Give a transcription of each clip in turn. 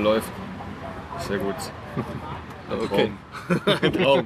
läuft. Sehr gut. Okay. Ein Traum.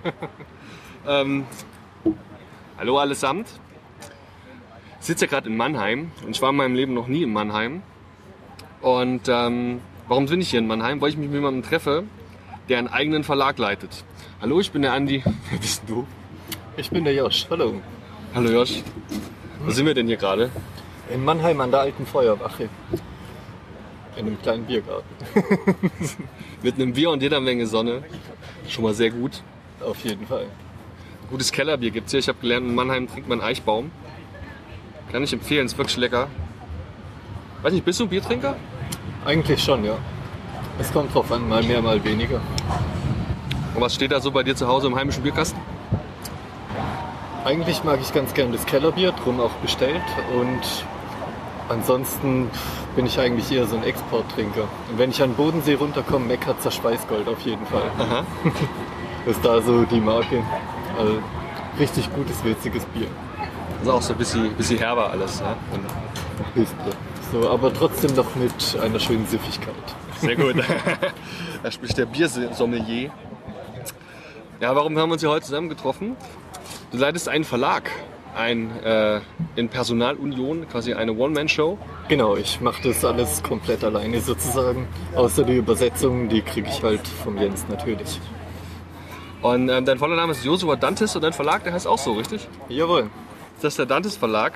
Hallo allesamt. Ich sitze ja gerade in Mannheim und ich war in meinem Leben noch nie in Mannheim. Und warum bin ich hier in Mannheim? Weil ich mich mit jemandem treffe, der einen eigenen Verlag leitet. Hallo, ich bin der Andi. Wer bist du? Ich bin der Josh. Hallo. Hallo Josh. Wo sind wir denn hier gerade? In Mannheim an der alten Feuerwache. In einem kleinen Biergarten. Mit einem Bier und jeder Menge Sonne. Schon mal sehr gut. Auf jeden Fall. Gutes Kellerbier gibt's hier. Ich habe gelernt, in Mannheim trinkt man Eichbaum. Kann ich empfehlen, ist wirklich lecker. Weiß nicht, bist du ein Biertrinker? Eigentlich schon, ja. Es kommt drauf an, mal mehr, mal weniger. Und was steht da so bei dir zu Hause im heimischen Bierkasten? Eigentlich mag ich ganz gern das Kellerbier, drum auch bestellt. Und ansonsten bin ich eigentlich eher so ein Exporttrinker. Und wenn ich an den Bodensee runterkomme, Meckerzer Schweißgold auf jeden Fall. Aha. Das ist da so die Marke. Also richtig gutes, würziges Bier. Also auch so ein bisschen herber alles. Ja? Hilft mir. So, aber trotzdem noch mit einer schönen Süffigkeit. Sehr gut. Da spricht der Biersommelier. Ja, warum haben wir uns hier heute zusammen getroffen? Du leitest einen Verlag, in Personalunion, quasi eine One-Man-Show. Genau, ich mache das alles komplett alleine sozusagen. Außer die Übersetzung, die kriege ich halt vom Jens natürlich. Und dein voller Name ist Josua Dantes und dein Verlag, der heißt auch so, richtig? Jawohl. Das ist der Dantes Verlag.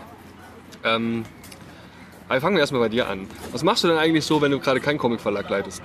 Aber fangen wir erstmal bei dir an. Was machst du denn eigentlich so, wenn du gerade keinen Comic-Verlag leitest?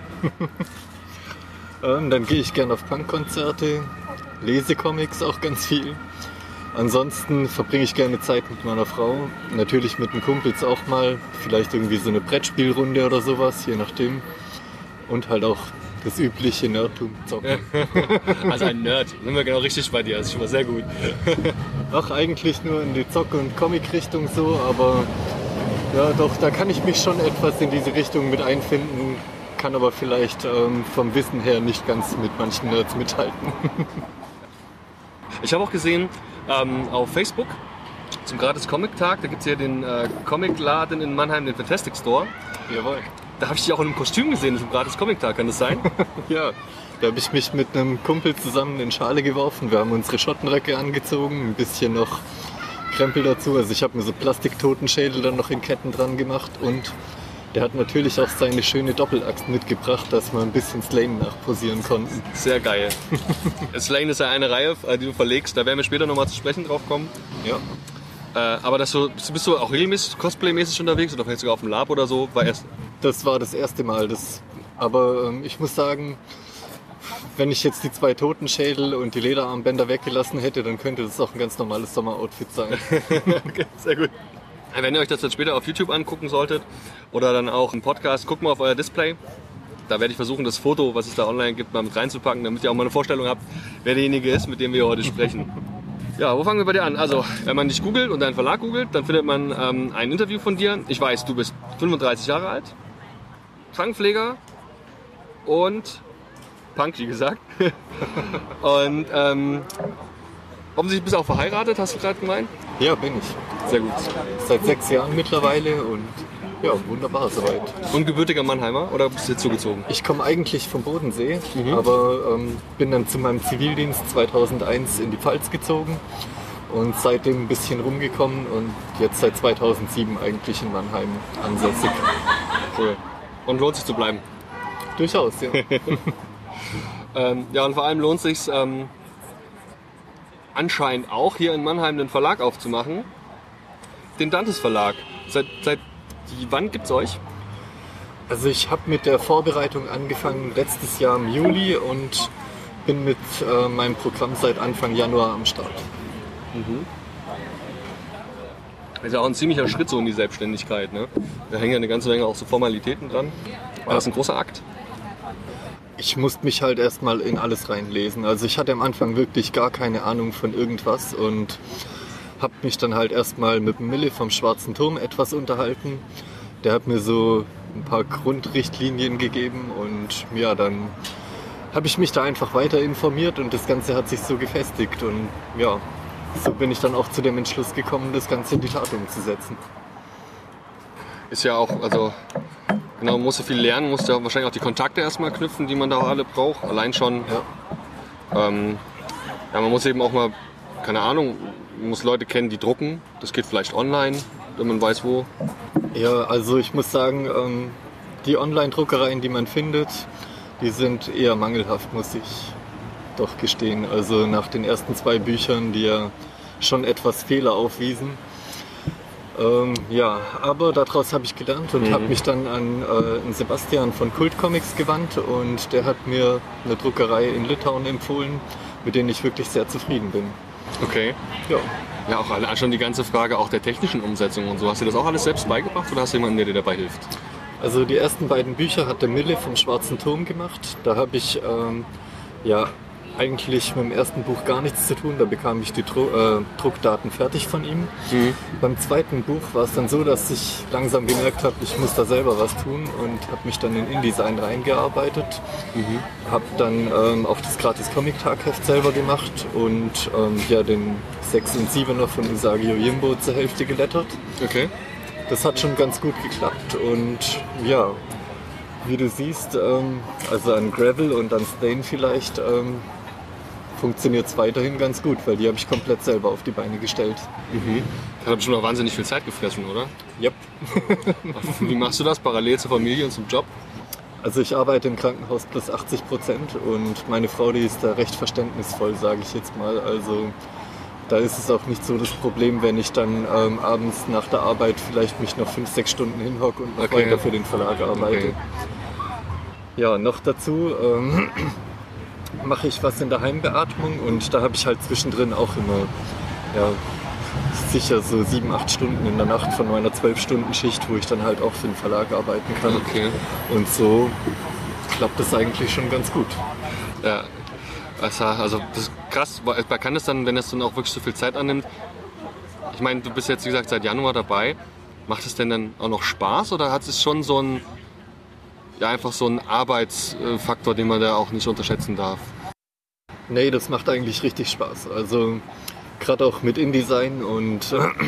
Dann gehe ich gerne auf Punkkonzerte, lese Comics auch ganz viel. Ansonsten verbringe ich gerne Zeit mit meiner Frau, natürlich mit den Kumpels auch mal, vielleicht irgendwie so eine Brettspielrunde oder sowas, je nachdem. Und halt auch das übliche Nerdtum zocken. Also ein Nerd, sind wir genau richtig bei dir, das ist schon mal sehr gut. Ach, eigentlich nur in die Zock- und Comic-Richtung so, aber ja doch, da kann ich mich schon etwas in diese Richtung mit einfinden, kann aber vielleicht vom Wissen her nicht ganz mit manchen Nerds mithalten. Ich habe auch gesehen, auf Facebook zum gratis Comic-Tag, da gibt es hier den Comicladen in Mannheim, den Fantastic Store. Jawohl. Da habe ich dich auch in einem Kostüm gesehen zum gratis Comic-Tag, kann das sein? Ja, da habe ich mich mit einem Kumpel zusammen in Schale geworfen. Wir haben unsere Schottenröcke angezogen, ein bisschen noch Krempel dazu. Also ich habe mir so Plastiktotenschädel dann noch in Ketten dran gemacht und der hat natürlich auch seine schöne Doppelaxt mitgebracht, dass wir ein bisschen Slane nachposieren konnten. Sehr geil. Slane ist ja eine Reihe, die du verlegst, da werden wir später nochmal zu sprechen drauf kommen. Ja. Aber bist du auch regelmäßig Cosplay-mäßig unterwegs oder vielleicht sogar auf dem Lab oder so? Das war das erste Mal. Aber ich muss sagen, wenn ich jetzt die 2 Totenschädel und die Lederarmbänder weggelassen hätte, dann könnte das auch ein ganz normales Sommeroutfit sein. Okay, sehr gut. Wenn ihr euch das dann später auf YouTube angucken solltet oder dann auch im Podcast, guckt mal auf euer Display. Da werde ich versuchen, das Foto, was es da online gibt, mal mit reinzupacken, damit ihr auch mal eine Vorstellung habt, wer derjenige ist, mit dem wir heute sprechen. Ja, wo fangen wir bei dir an? Also, wenn man dich googelt und deinen Verlag googelt, dann findet man ein Interview von dir. Ich weiß, du bist 35 Jahre alt, Krankenpfleger und Punk, wie gesagt. Und offensichtlich bist du auch verheiratet, hast du gerade gemeint? Ja, bin ich. Sehr gut. Seit 6 Jahren mittlerweile und ja, wunderbar soweit. Und gebürtiger Mannheimer oder bist du jetzt zugezogen? Ich komme eigentlich vom Bodensee, aber bin dann zu meinem Zivildienst 2001 in die Pfalz gezogen und seitdem ein bisschen rumgekommen und jetzt seit 2007 eigentlich in Mannheim ansässig. Cool. Und lohnt sich zu bleiben? Durchaus, ja. Ja, und vor allem lohnt es sich anscheinend auch hier in Mannheim den Verlag aufzumachen. Den Dantes Verlag. Seit wann gibt's euch? Also ich habe mit der Vorbereitung angefangen letztes Jahr im Juli und bin mit meinem Programm seit Anfang Januar am Start. Das ist ja auch ein ziemlicher Schritt so in die Selbstständigkeit, ne? Da hängen ja eine ganze Menge auch so Formalitäten dran. War das ein großer Akt? Ich musste mich halt erstmal in alles reinlesen. Also ich hatte am Anfang wirklich gar keine Ahnung von irgendwas und habe mich dann halt erstmal mit dem Mille vom Schwarzen Turm etwas unterhalten. Der hat mir so ein paar Grundrichtlinien gegeben und ja, dann habe ich mich da einfach weiter informiert und das Ganze hat sich so gefestigt und ja, so bin ich dann auch zu dem Entschluss gekommen, das Ganze in die Tat umzusetzen. Ist ja auch, also Genau, musst du viel lernen, musst ja wahrscheinlich auch die Kontakte erstmal knüpfen, die man da alle braucht. Allein schon. Ja. Man muss eben auch mal, keine Ahnung, man muss Leute kennen, die drucken. Das geht vielleicht online, wenn man weiß wo. Ja, also ich muss sagen, die Online-Druckereien, die man findet, die sind eher mangelhaft, muss ich doch gestehen. Also nach den ersten 2 Büchern, die ja schon etwas Fehler aufwiesen. Aber daraus habe ich gelernt und habe mich dann an Sebastian von Kult Comics gewandt und der hat mir eine Druckerei in Litauen empfohlen, mit denen ich wirklich sehr zufrieden bin. Okay. Ja. Ja, auch schon die ganze Frage auch der technischen Umsetzung und so. Hast du das auch alles selbst beigebracht oder hast du jemanden, der dir dabei hilft? Also die ersten beiden Bücher hat der Mille vom Schwarzen Turm gemacht. Da habe ich eigentlich mit dem ersten Buch gar nichts zu tun. Da bekam ich die Druckdaten fertig von ihm. Beim zweiten Buch war es dann so, dass ich langsam gemerkt habe, ich muss da selber was tun und habe mich dann in InDesign reingearbeitet. Habe dann auch das gratis Comic-Tag-Heft selber gemacht und den 6 und 7er von Usagi Yojimbo zur Hälfte gelettert. Okay. Das hat schon ganz gut geklappt und ja, wie du siehst, also an Gravel und an Stain vielleicht funktioniert es weiterhin ganz gut, weil die habe ich komplett selber auf die Beine gestellt. Das hat bestimmt auch wahnsinnig viel Zeit gefressen, oder? Yep. Wie machst du das parallel zur Familie und zum Job? Also ich arbeite im Krankenhaus plus 80% und meine Frau, die ist da recht verständnisvoll, sage ich jetzt mal. Also da ist es auch nicht so das Problem, wenn ich dann abends nach der Arbeit vielleicht mich noch 5-6 Stunden hinhocke und noch weiter für den Verlag arbeite. Okay. Ja, noch dazu mache ich was in der Heimbeatmung und da habe ich halt zwischendrin auch immer sicher so 7-8 Stunden in der Nacht von meiner 12-Stunden-Schicht, wo ich dann halt auch für den Verlag arbeiten kann. Okay. Und so klappt das eigentlich schon ganz gut. Ja, also das ist krass. Man kann das dann, wenn das dann auch wirklich so viel Zeit annimmt. Ich meine, du bist jetzt wie gesagt seit Januar dabei. Macht es denn dann auch noch Spaß oder hat es schon so ein einfach so ein Arbeitsfaktor, den man da auch nicht unterschätzen darf? Nee, das macht eigentlich richtig Spaß. Also gerade auch mit InDesign und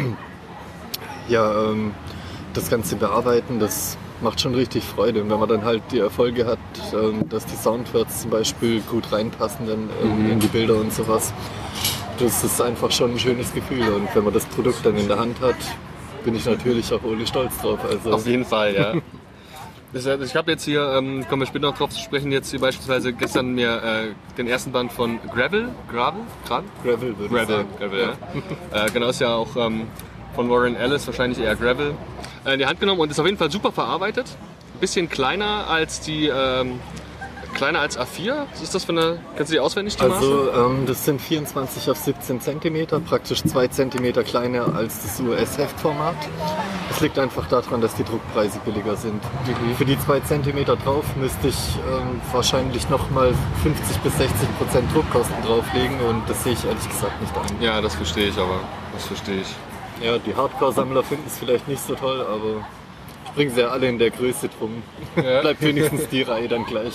das ganze Bearbeiten, das macht schon richtig Freude. Und wenn man dann halt die Erfolge hat, dass die Soundwords zum Beispiel gut reinpassen dann in die Bilder und sowas, das ist einfach schon ein schönes Gefühl. Und wenn man das Produkt dann in der Hand hat, bin ich natürlich auch ohne Stolz drauf. Also auf jeden Fall, ja. Ich habe jetzt hier, kommen wir später noch drauf zu sprechen, jetzt hier beispielsweise gestern mir den ersten Band von Gravel, würde ich sagen. Gravel, ja. Genau, ist ja auch von Warren Ellis, wahrscheinlich eher Gravel, in die Hand genommen und ist auf jeden Fall super verarbeitet. Ein bisschen kleiner als die, kleiner als A4. Was ist das für eine, kannst du die auswendig, die Maße? Also das sind 24 auf 17 cm, praktisch 2 cm kleiner als das US-Heftformat. Das liegt einfach daran, dass die Druckpreise billiger sind. Für die 2 cm drauf müsste ich wahrscheinlich nochmal 50 bis 60% Druckkosten drauflegen und das sehe ich ehrlich gesagt nicht ein. Ja, das verstehe ich aber. Das verstehe ich. Ja, die Hardcore-Sammler finden es vielleicht nicht so toll, aber ich bringe sie ja alle in der Größe drum. Ja. Bleibt wenigstens die Reihe dann gleich.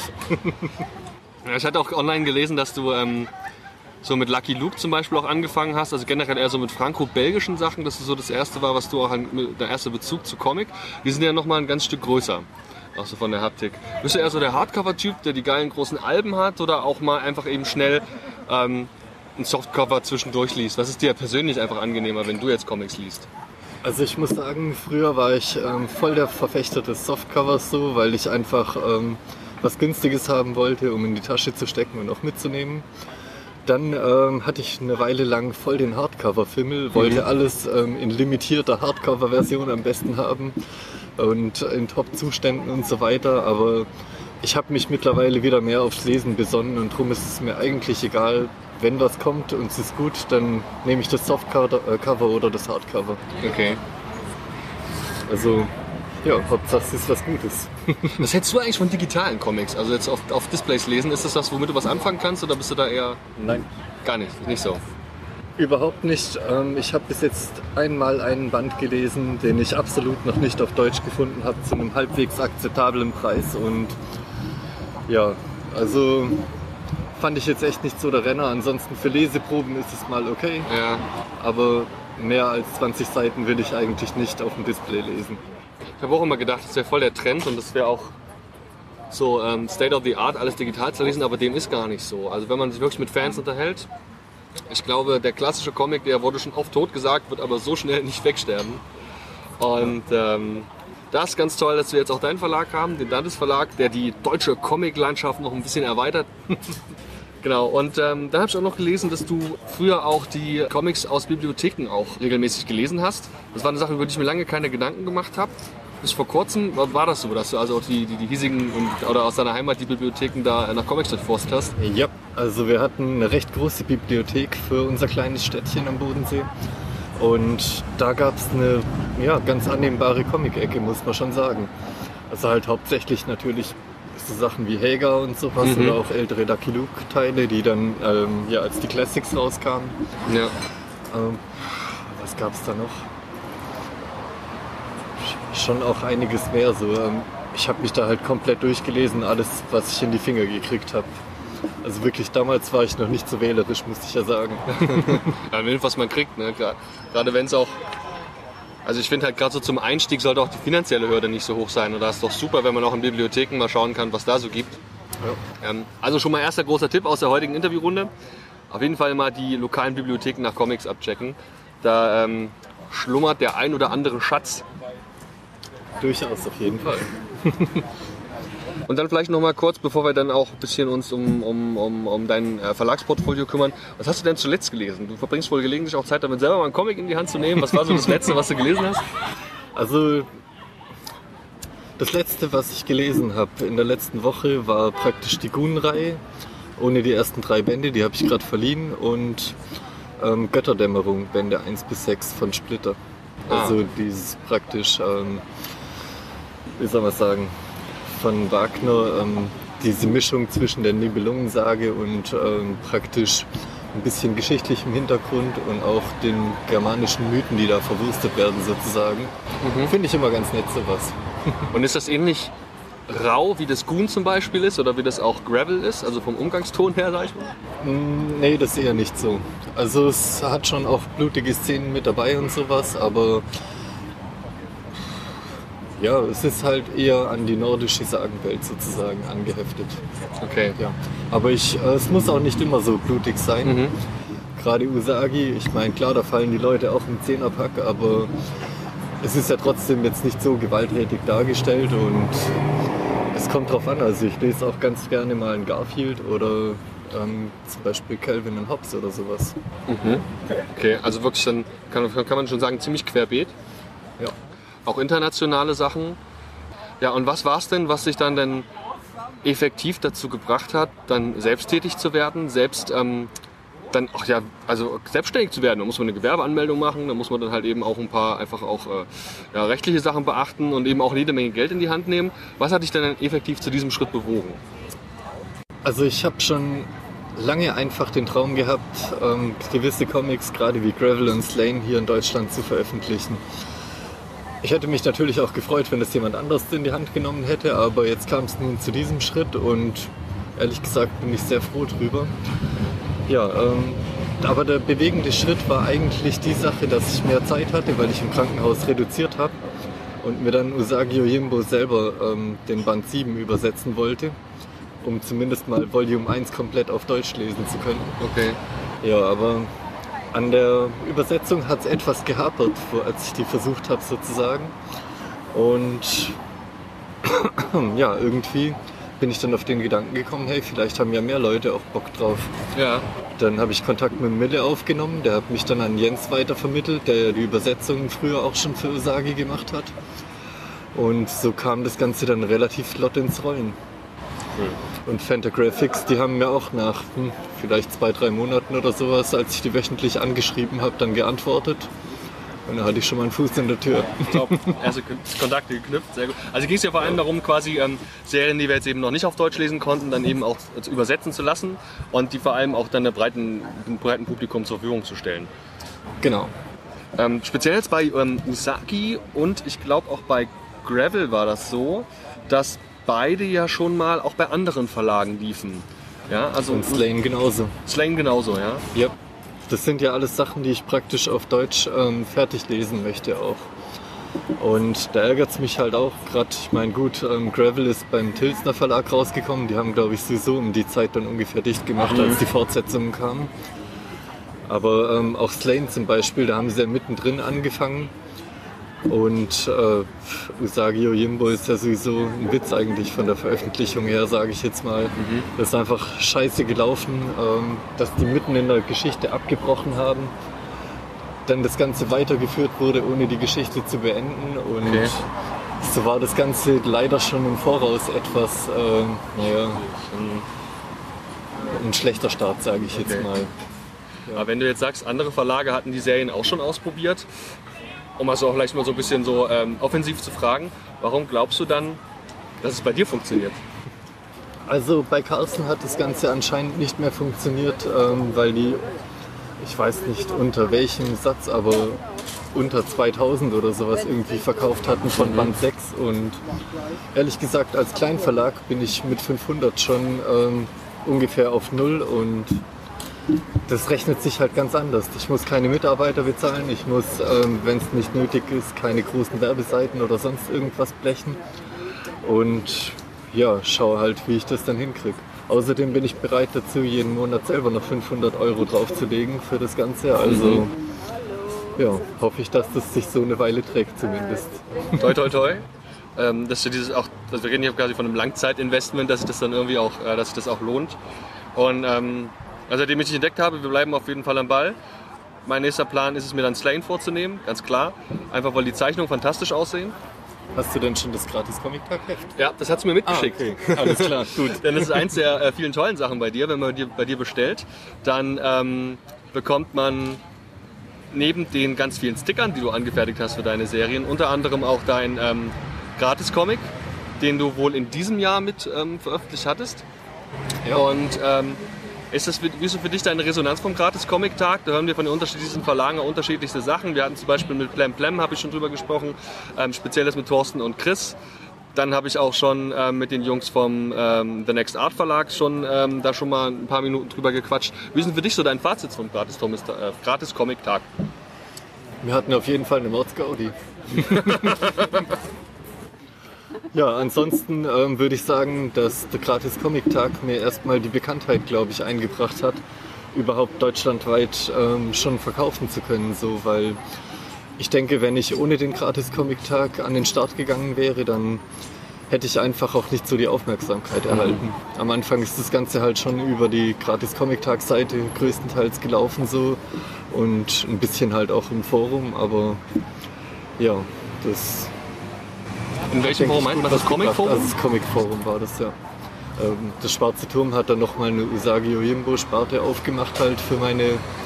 Ja, ich hatte auch online gelesen, dass du so mit Lucky Luke zum Beispiel auch angefangen hast, also generell eher so mit franco-belgischen Sachen, dass das so das erste war, was du auch der erste Bezug zu Comic. Die sind ja nochmal ein ganz Stück größer, auch so von der Haptik. Bist du eher so der Hardcover-Typ, der die geilen großen Alben hat oder auch mal einfach eben schnell ein Softcover zwischendurch liest? Was ist dir persönlich einfach angenehmer, wenn du jetzt Comics liest? Also ich muss sagen, früher war ich voll der Verfechter des Softcovers so, weil ich einfach was Günstiges haben wollte, um in die Tasche zu stecken und auch mitzunehmen. Dann hatte ich eine Weile lang voll den Hardcover-Fimmel, wollte alles in limitierter Hardcover-Version am besten haben und in Top-Zuständen und so weiter. Aber ich habe mich mittlerweile wieder mehr aufs Lesen besonnen und darum ist es mir eigentlich egal, wenn was kommt und es ist gut, dann nehme ich das Softcover oder das Hardcover. Okay. Also ja, Hauptsache es ist was Gutes. Was hältst du eigentlich von digitalen Comics? Also jetzt auf Displays lesen, ist das was, womit du was anfangen kannst oder bist du da eher... Nein. Gar nicht, nicht so? Überhaupt nicht. Ich habe bis jetzt einmal einen Band gelesen, den ich absolut noch nicht auf Deutsch gefunden habe, zu einem halbwegs akzeptablen Preis. Und ja, also fand ich jetzt echt nicht so der Renner. Ansonsten für Leseproben ist es mal okay. Ja. Aber mehr als 20 Seiten will ich eigentlich nicht auf dem Display lesen. Ich habe auch immer gedacht, das wäre voll der Trend und das wäre auch so State of the Art, alles digital zu lesen, aber dem ist gar nicht so. Also wenn man sich wirklich mit Fans unterhält, ich glaube, der klassische Comic, der wurde schon oft tot gesagt, wird aber so schnell nicht wegsterben. Und das ist ganz toll, dass wir jetzt auch deinen Verlag haben, den Dantes Verlag, der die deutsche Comic-Landschaft noch ein bisschen erweitert. Genau, und dann habe ich auch noch gelesen, dass du früher auch die Comics aus Bibliotheken auch regelmäßig gelesen hast. Das war eine Sache, über die ich mir lange keine Gedanken gemacht habe. Bis vor kurzem war das so, dass du also auch die hiesigen oder aus deiner Heimat die Bibliotheken da nach Comics durchforstet hast? Ja, also wir hatten eine recht große Bibliothek für unser kleines Städtchen am Bodensee. Und da gab es eine ganz annehmbare Comic-Ecke, muss man schon sagen. Also halt hauptsächlich natürlich so Sachen wie Hager und sowas oder auch ältere Lucky Luke-Teile, die dann als die Classics rauskamen. Ja. Was gab es da noch? Schon auch einiges mehr. So, ich habe mich da halt komplett durchgelesen, alles, was ich in die Finger gekriegt habe. Also wirklich, damals war ich noch nicht so wählerisch, muss ich ja sagen. Ja, was man kriegt, ne? Gerade wenn es auch... Also ich finde halt gerade so zum Einstieg sollte auch die finanzielle Hürde nicht so hoch sein. Und da ist doch super, wenn man auch in Bibliotheken mal schauen kann, was da so gibt. Ja. Also schon mal erster großer Tipp aus der heutigen Interviewrunde. Auf jeden Fall mal die lokalen Bibliotheken nach Comics abchecken. Da schlummert der ein oder andere Schatz. Durchaus, auf jeden Fall. Und dann vielleicht noch mal kurz, bevor wir dann auch ein bisschen uns um dein Verlagsportfolio kümmern. Was hast du denn zuletzt gelesen? Du verbringst wohl gelegentlich auch Zeit damit, selber mal einen Comic in die Hand zu nehmen. Was war so das Letzte, was du gelesen hast? Also das Letzte, was ich gelesen habe in der letzten Woche, war praktisch die Goon-Reihe. Ohne die ersten 3 Bände, die habe ich gerade verliehen. Und Götterdämmerung, Bände 1 bis 6 von Splitter. Also dieses praktisch, wie soll man sagen, von Wagner, diese Mischung zwischen der Nibelungensage und praktisch ein bisschen geschichtlichem Hintergrund und auch den germanischen Mythen, die da verwurstet werden sozusagen. Finde ich immer ganz nett sowas. Und ist das ähnlich rau, wie das Goon zum Beispiel ist oder wie das auch Gravel ist, also vom Umgangston her, sag ich mal? Nee, das ist eher nicht so. Also es hat schon auch blutige Szenen mit dabei und sowas, aber ja, es ist halt eher an die nordische Sagenwelt sozusagen angeheftet. Okay. Ja. Aber es muss auch nicht immer so blutig sein. Gerade Usagi, ich meine, klar, da fallen die Leute auch im Zehnerpack, aber es ist ja trotzdem jetzt nicht so gewalttätig dargestellt und es kommt drauf an. Also ich lese auch ganz gerne mal einen Garfield oder zum Beispiel Calvin und Hobbes oder sowas. Okay, also wirklich dann kann man schon sagen, ziemlich querbeet. Ja. Auch internationale Sachen. Ja, und was war es denn, was sich dann effektiv dazu gebracht hat, dann selbsttätig zu werden, selbstständig zu werden? Da muss man eine Gewerbeanmeldung machen, da muss man dann halt eben auch ein paar einfach auch rechtliche Sachen beachten und eben auch jede Menge Geld in die Hand nehmen. Was hat dich denn effektiv zu diesem Schritt bewogen? Also ich habe schon lange einfach den Traum gehabt, gewisse Comics, gerade wie Gravel und Slain, hier in Deutschland zu veröffentlichen. Ich hätte mich natürlich auch gefreut, wenn das jemand anderes in die Hand genommen hätte, aber jetzt kam es nun zu diesem Schritt und ehrlich gesagt bin ich sehr froh drüber. Ja, aber der bewegende Schritt war eigentlich die Sache, dass ich mehr Zeit hatte, weil ich im Krankenhaus reduziert habe und mir dann Usagi Yojimbo selber den Band 7 übersetzen wollte, um zumindest mal Volume 1 komplett auf Deutsch lesen zu können. Okay. Ja, aber an der Übersetzung hat es etwas gehapert, als ich die versucht habe sozusagen. Und ja, irgendwie bin ich dann auf den Gedanken gekommen, hey, vielleicht haben ja mehr Leute auch Bock drauf. Ja. Dann habe ich Kontakt mit Mille aufgenommen, der hat mich dann an Jens weitervermittelt, der ja die Übersetzungen früher auch schon für Usagi gemacht hat. Und so kam das Ganze dann relativ flott ins Rollen. Und Fantagraphics, die haben mir auch nach vielleicht 2-3 Monaten oder sowas, als ich die wöchentlich angeschrieben habe, dann geantwortet. Und da hatte ich schon mal einen Fuß in der Tür. Top, erste Kontakte geknüpft, sehr gut. Also ging es ja vor allem darum, quasi Serien, die wir jetzt eben noch nicht auf Deutsch lesen konnten, dann eben auch übersetzen zu lassen und die vor allem auch dann einem breiten Publikum zur Verfügung zu stellen. Genau. Speziell jetzt bei Usagi und ich glaube auch bei Gravel war das so, dass beide ja schon mal auch bei anderen Verlagen liefen. Ja, also und Slain genauso. Slain genauso, ja? Ja. Das sind ja alles Sachen, die ich praktisch auf Deutsch fertig lesen möchte auch. Und da ärgert es mich halt auch gerade, ich meine gut, Gravel ist beim Tilsner Verlag rausgekommen, die haben glaube ich sowieso um die Zeit dann ungefähr dicht gemacht, als die Fortsetzungen kamen. Aber auch Slane zum Beispiel, da haben sie ja mittendrin angefangen. Und Usagi Yojimbo ist ja sowieso ein Witz eigentlich von der Veröffentlichung her, sage ich jetzt mal. Das ist einfach scheiße gelaufen, dass die mitten in der Geschichte abgebrochen haben. Dann das Ganze weitergeführt wurde, ohne die Geschichte zu beenden. Und so war das Ganze leider schon im Voraus etwas, ein schlechter Start, sage ich jetzt mal. Ja. Aber wenn du jetzt sagst, andere Verlage hatten die Serien auch schon ausprobiert, um also auch vielleicht mal so ein bisschen so offensiv zu fragen, warum glaubst du dann, dass es bei dir funktioniert? Also bei Carlsen hat das Ganze anscheinend nicht mehr funktioniert, weil die, ich weiß nicht unter welchem Satz, aber unter 2000 oder sowas irgendwie verkauft hatten von Band 6. Und ehrlich gesagt, als Kleinverlag bin ich mit 500 schon ungefähr auf Null und das rechnet sich halt ganz anders. Ich muss keine Mitarbeiter bezahlen, ich muss, wenn es nicht nötig ist, keine großen Werbeseiten oder sonst irgendwas blechen. Und ja, schaue halt, wie ich das dann hinkriege. Außerdem bin ich bereit dazu, jeden Monat selber noch 500 € draufzulegen für das Ganze. Also ja, hoffe ich, dass das sich so eine Weile trägt zumindest. Toi, toi, toi. Dass du dieses auch, also wir reden hier quasi von einem Langzeitinvestment, dass sich das dann irgendwie auch, dass sich das auch lohnt. Und also seitdem ich dich entdeckt habe, wir bleiben auf jeden Fall am Ball. Mein nächster Plan ist es, mir dann Slane vorzunehmen, ganz klar. Einfach weil die Zeichnungen fantastisch aussehen. Hast du denn schon das Gratis-Comic-Tag-Heft? Ja, das hat sie mir mitgeschickt. Okay. Alles klar, gut. Denn das ist eins der vielen tollen Sachen bei dir. Wenn man bei dir bestellt, dann bekommt man neben den ganz vielen Stickern, die du angefertigt hast für deine Serien, unter anderem auch dein Gratis-Comic, den du wohl in diesem Jahr mit veröffentlicht hattest. Ja. Und wie ist so für dich deine Resonanz vom Gratis-Comic-Tag? Da hören wir von den unterschiedlichsten Verlagen unterschiedlichste Sachen. Wir hatten zum Beispiel mit Plem Plem, habe ich schon drüber gesprochen, Spezielles mit Thorsten und Chris. Dann habe ich auch schon mit den Jungs vom The Next Art Verlag da schon mal ein paar Minuten drüber gequatscht. Wie ist denn für dich so dein Fazit vom Gratis-Comic-Tag? Wir hatten auf jeden Fall eine Mordsgaudi. Ja, ansonsten würde ich sagen, dass der Gratis-Comic-Tag mir erstmal die Bekanntheit, glaube ich, eingebracht hat, überhaupt deutschlandweit schon verkaufen zu können. So, weil ich denke, wenn ich ohne den Gratis-Comic-Tag an den Start gegangen wäre, dann hätte ich einfach auch nicht so die Aufmerksamkeit erhalten. Am Anfang ist das Ganze halt schon über die Gratis-Comic-Tag-Seite größtenteils gelaufen so und ein bisschen halt auch im Forum, aber ja, das... In welchem Forum meint man das? Comic-Forum? Also das Comic-Forum war das, ja. Das Schwarze Turm hat dann nochmal eine Usagi Yojimbo-Sparte aufgemacht halt für meine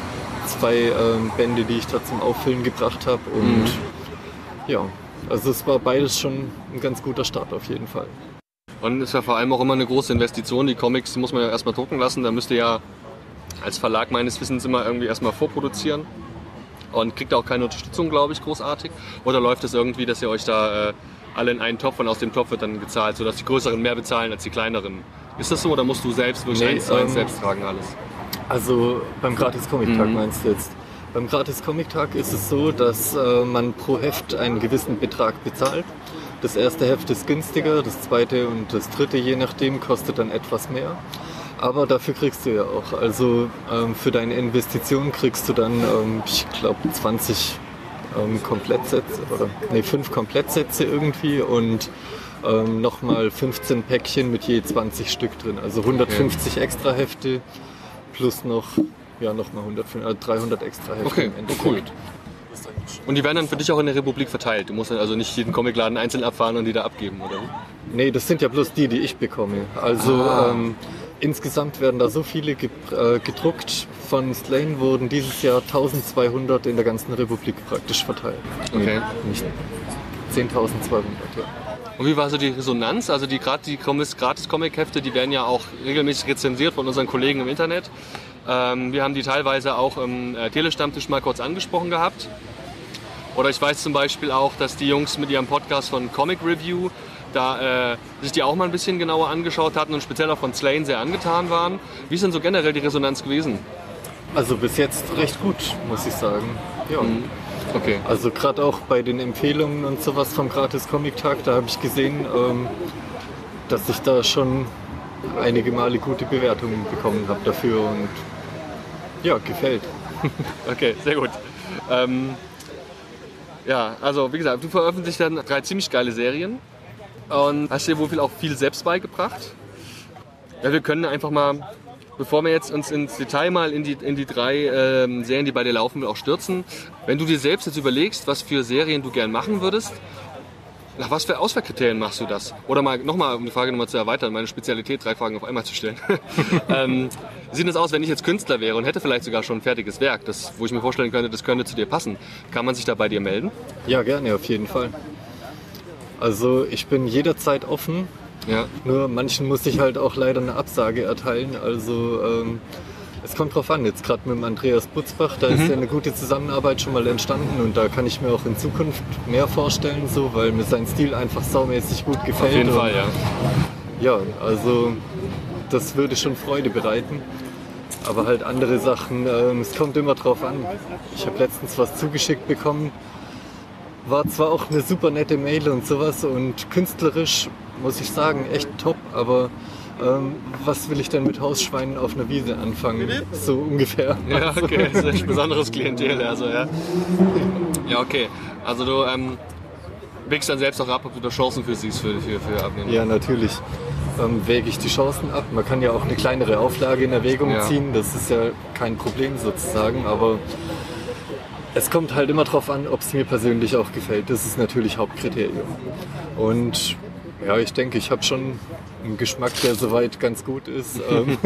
2 Bände, die ich da zum Auffüllen gebracht habe. Und ja, also es war beides schon ein ganz guter Start auf jeden Fall. Und ist ja vor allem auch immer eine große Investition. Die Comics, die muss man ja erstmal drucken lassen. Da müsst ihr ja als Verlag meines Wissens immer irgendwie erstmal vorproduzieren. Und kriegt auch keine Unterstützung, glaube ich, großartig. Oder läuft es irgendwie, dass ihr euch da alle in einen Topf und aus dem Topf wird dann gezahlt, sodass die Größeren mehr bezahlen als die Kleineren? Ist das so oder musst du selbst wirklich 1:1 selbst tragen alles? Also beim Gratis-Comic-Tag meinst du jetzt? Beim Gratis-Comic-Tag ist es so, dass man pro Heft einen gewissen Betrag bezahlt. Das erste Heft ist günstiger, das zweite und das dritte, je nachdem, kostet dann etwas mehr. Aber dafür kriegst du ja auch, also für deine Investition kriegst du dann, ich glaube, 20 Komplettsätze, oder 5 Komplettsätze irgendwie und nochmal 15 Päckchen mit je 20 Stück drin. Also 150 extra Hefte plus noch, ja, nochmal 300 extra Hefte. Okay, im Endeffekt. cool. Und die werden dann für dich auch in der Republik verteilt? Du musst dann also nicht jeden Comicladen einzeln abfahren und die da abgeben, oder? Nee, das sind ja bloß die ich bekomme. Also insgesamt werden da so viele gedruckt. Von Slane wurden dieses Jahr 1200 in der ganzen Republik praktisch verteilt. Okay. Nicht 10.200, ja. Und wie war so die Resonanz? Also die Gratis-Comic-Hefte, die werden ja auch regelmäßig rezensiert von unseren Kollegen im Internet. Wir haben die teilweise auch im Telestammtisch mal kurz angesprochen gehabt. Oder ich weiß zum Beispiel auch, dass die Jungs mit ihrem Podcast von Comic Review da sich die auch mal ein bisschen genauer angeschaut hatten und speziell auch von Slane sehr angetan waren. Wie ist denn so generell die Resonanz gewesen? Also bis jetzt recht gut, muss ich sagen. Ja. Okay. Also gerade auch bei den Empfehlungen und sowas vom Gratis Comic Tag, da habe ich gesehen, dass ich da schon einige Male gute Bewertungen bekommen habe dafür und ja, gefällt. Okay, sehr gut. Ja, also wie gesagt, du veröffentlichst dann 3 ziemlich geile Serien und hast dir wohl auch viel selbst beigebracht. Ja, wir können einfach mal, bevor wir jetzt uns ins Detail mal in die 3 Serien, die bei dir laufen, auch stürzen, wenn du dir selbst jetzt überlegst, was für Serien du gern machen würdest, nach was für Auswahlkriterien machst du das? Oder mal nochmal, um die Frage nochmal zu erweitern, meine Spezialität, 3 Fragen auf einmal zu stellen. Wie sieht das aus, wenn ich jetzt Künstler wäre und hätte vielleicht sogar schon ein fertiges Werk, wo ich mir vorstellen könnte, das könnte zu dir passen? Kann man sich da bei dir melden? Ja, gerne, auf jeden Fall. Also ich bin jederzeit offen. Ja. Nur manchen muss ich halt auch leider eine Absage erteilen. Also es kommt drauf an. Jetzt gerade mit dem Andreas Butzbach, da ist ja eine gute Zusammenarbeit schon mal entstanden und da kann ich mir auch in Zukunft mehr vorstellen, so, weil mir sein Stil einfach saumäßig gut gefällt. Auf jeden Fall, ja. Ja, also das würde schon Freude bereiten. Aber halt andere Sachen, es kommt immer drauf an. Ich habe letztens was zugeschickt bekommen. War zwar auch eine super nette Mail und sowas und künstlerisch, muss ich sagen, echt top, aber was will ich denn mit Hausschweinen auf einer Wiese anfangen? So ungefähr. Ja, okay, das ist ein besonderes Klientel, also ja. Ja, okay. Also du wägst dann selbst auch ab, ob du da Chancen für siehst für Abnehmer. Ja, natürlich wäge ich die Chancen ab. Man kann ja auch eine kleinere Auflage in Erwägung ziehen, das ist ja kein Problem sozusagen, aber es kommt halt immer drauf an, ob es mir persönlich auch gefällt. Das ist natürlich Hauptkriterium. Und ja, ich denke, ich habe schon einen Geschmack, der soweit ganz gut ist.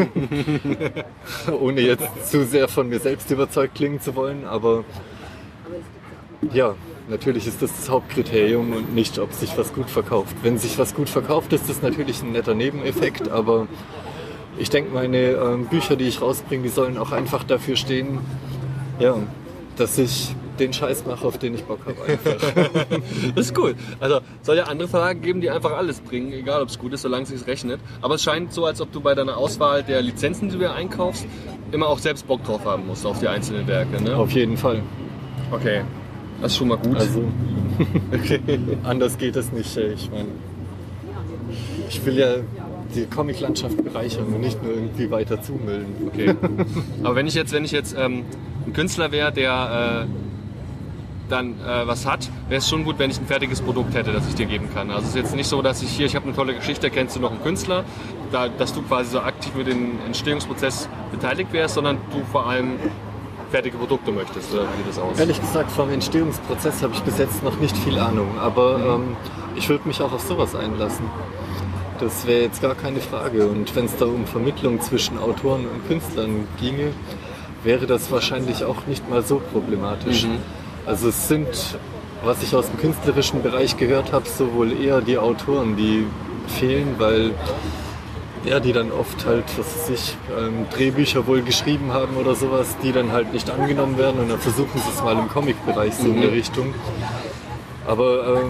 Ohne jetzt zu sehr von mir selbst überzeugt klingen zu wollen. Aber ja, natürlich ist das Hauptkriterium und nicht, ob sich was gut verkauft. Wenn sich was gut verkauft, ist das natürlich ein netter Nebeneffekt. Aber ich denke, meine Bücher, die ich rausbringe, die sollen auch einfach dafür stehen, ja, dass ich den Scheiß mache, auf den ich Bock habe einfach. Das ist cool. Also soll ja andere Verlage geben, die einfach alles bringen, egal ob es gut ist, solange es sich rechnet. Aber es scheint so, als ob du bei deiner Auswahl der Lizenzen, die du dir einkaufst, immer auch selbst Bock drauf haben musst auf die einzelnen Werke, ne? Auf jeden Fall. Okay, das ist schon mal gut. Also, okay. Anders geht es nicht. Ich meine, ich will ja die Comic-Landschaft bereichern und nicht nur irgendwie weiter zumüllen. Okay. Aber wenn ich jetzt ein Künstler wäre, der dann was hat, wäre es schon gut, wenn ich ein fertiges Produkt hätte, das ich dir geben kann. Also es ist jetzt nicht so, dass ich habe eine tolle Geschichte, kennst du noch einen Künstler, dass du quasi so aktiv mit dem Entstehungsprozess beteiligt wärst, sondern du vor allem fertige Produkte möchtest, oder wie sieht das aus? Ehrlich gesagt, vom Entstehungsprozess habe ich bis jetzt noch nicht viel Ahnung, aber ich würde mich auch auf sowas einlassen. Das wäre jetzt gar keine Frage. Und wenn es da um Vermittlung zwischen Autoren und Künstlern ginge, wäre das wahrscheinlich auch nicht mal so problematisch. Also es sind, was ich aus dem künstlerischen Bereich gehört habe, sowohl eher die Autoren, die fehlen, weil die dann oft halt, was weiß ich, Drehbücher wohl geschrieben haben oder sowas, die dann halt nicht angenommen werden und dann versuchen sie es mal im Comic-Bereich so in der Richtung. Aber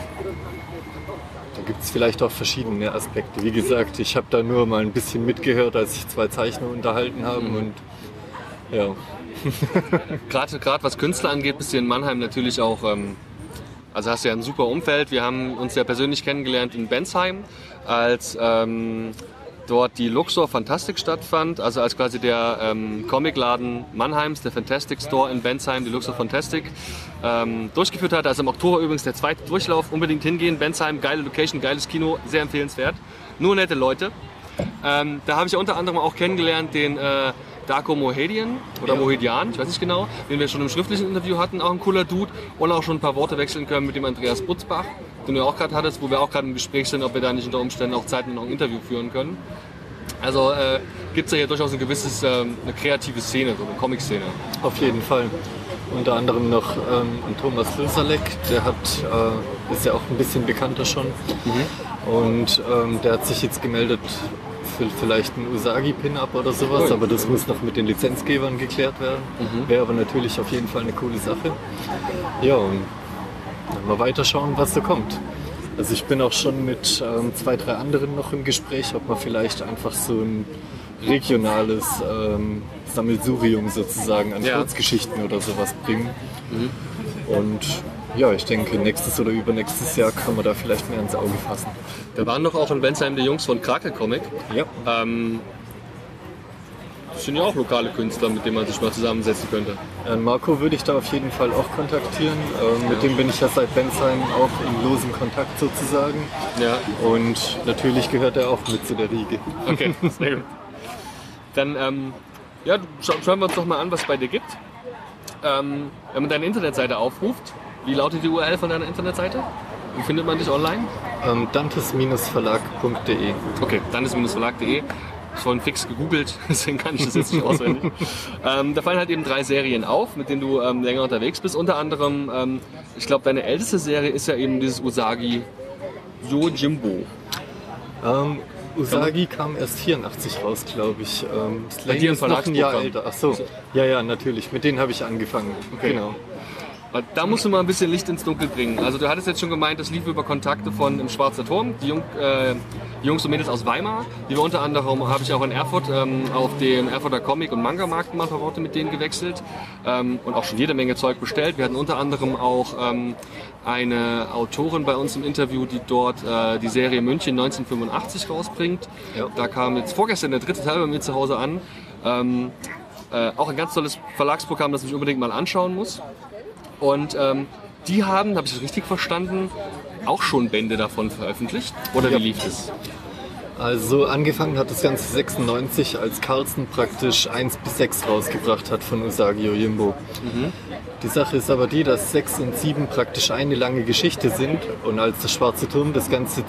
da gibt es vielleicht auch verschiedene Aspekte. Wie gesagt, ich habe da nur mal ein bisschen mitgehört, als sich 2 Zeichner unterhalten haben und ja. Gerade was Künstler angeht, bist du in Mannheim natürlich auch, also hast du ja ein super Umfeld. Wir haben uns ja persönlich kennengelernt in Bensheim, als dort die Luxor Fantastic stattfand, also als quasi der Comicladen Mannheims, der Fantastic Store in Bensheim, die Luxor Fantastic, durchgeführt hat. Also im Oktober übrigens der 2. Durchlauf, unbedingt hingehen. Bensheim, geile Location, geiles Kino, sehr empfehlenswert. Nur nette Leute. Da habe ich unter anderem auch kennengelernt den Darko Mohedian oder Mohedian, ich weiß nicht genau, den wir schon im schriftlichen Interview hatten, auch ein cooler Dude, und auch schon ein paar Worte wechseln können mit dem Andreas Butzbach, den du auch gerade hattest, wo wir auch gerade im Gespräch sind, ob wir da nicht unter Umständen auch Zeit noch ein Interview führen können. Also gibt es ja hier durchaus eine kreative Szene, so eine Comic-Szene. Auf jeden Fall. Unter anderem noch Thomas Wilserleck, der ist ja auch ein bisschen bekannter schon. Und der hat sich jetzt gemeldet für vielleicht einen Usagi-Pin-Up oder sowas, aber das muss noch mit den Lizenzgebern geklärt werden. Wäre aber natürlich auf jeden Fall eine coole Sache. Ja, und dann mal weiterschauen, was da kommt. Also ich bin auch schon mit 2, 3 anderen noch im Gespräch, ob man vielleicht einfach so ein regionales Sammelsurium sozusagen an Kurzgeschichten oder sowas bringen. Und ja, ich denke, nächstes oder übernächstes Jahr kann man da vielleicht mehr ins Auge fassen. Da waren doch auch in Bensheim die Jungs von Krakel Comic. Ja. Das sind ja auch lokale Künstler, mit denen man sich mal zusammensetzen könnte. Marco würde ich da auf jeden Fall auch kontaktieren. Mit dem bin ich ja seit Bensheim auch in losem Kontakt sozusagen. Ja. Und natürlich gehört er auch mit zu der Riege. Okay, sehr gut. Dann schauen wir uns doch mal an, was es bei dir gibt. Wenn man deine Internetseite aufruft, wie lautet die URL von deiner Internetseite? Wie findet man dich online? Dantes-verlag.de. Okay, dantes-verlag.de. Ich habe vorhin fix gegoogelt, deswegen kann ich das jetzt nicht auswendig. Da fallen halt eben 3 Serien auf, mit denen du länger unterwegs bist. Unter anderem, ich glaube, deine älteste Serie ist ja eben dieses Usagi Yojimbo. Usagi kam erst 84 raus, glaube ich. Bei dir im ist noch ein Jahr Verlagsprogramm. älter. Ach so, ja, natürlich. Mit denen habe ich angefangen. Okay. Genau. Da musst du mal ein bisschen Licht ins Dunkel bringen. Also du hattest jetzt schon gemeint, das lief über Kontakte von im Schwarzer Turm, die Jungs und Mädels aus Weimar. Die wir unter anderem, habe ich auch in Erfurt auf den Erfurter Comic- und Manga-Markt mal ein paar Worte mit denen gewechselt und auch schon jede Menge Zeug bestellt. Wir hatten unter anderem auch eine Autorin bei uns im Interview, die dort die Serie München 1985 rausbringt. Ja. Da kam jetzt vorgestern der 3. Teil bei mir zu Hause an. Auch ein ganz tolles Verlagsprogramm, das ich unbedingt mal anschauen muss. Und die haben, habe ich das richtig verstanden, auch schon Bände davon veröffentlicht? Oder Ja. wie lief es? Also angefangen hat das Ganze 96, als Carlsen praktisch 1 bis 6 rausgebracht hat von Usagi Yojimbo. Die Sache ist aber die, dass 6 und 7 praktisch eine lange Geschichte sind und als der Schwarze Turm das Ganze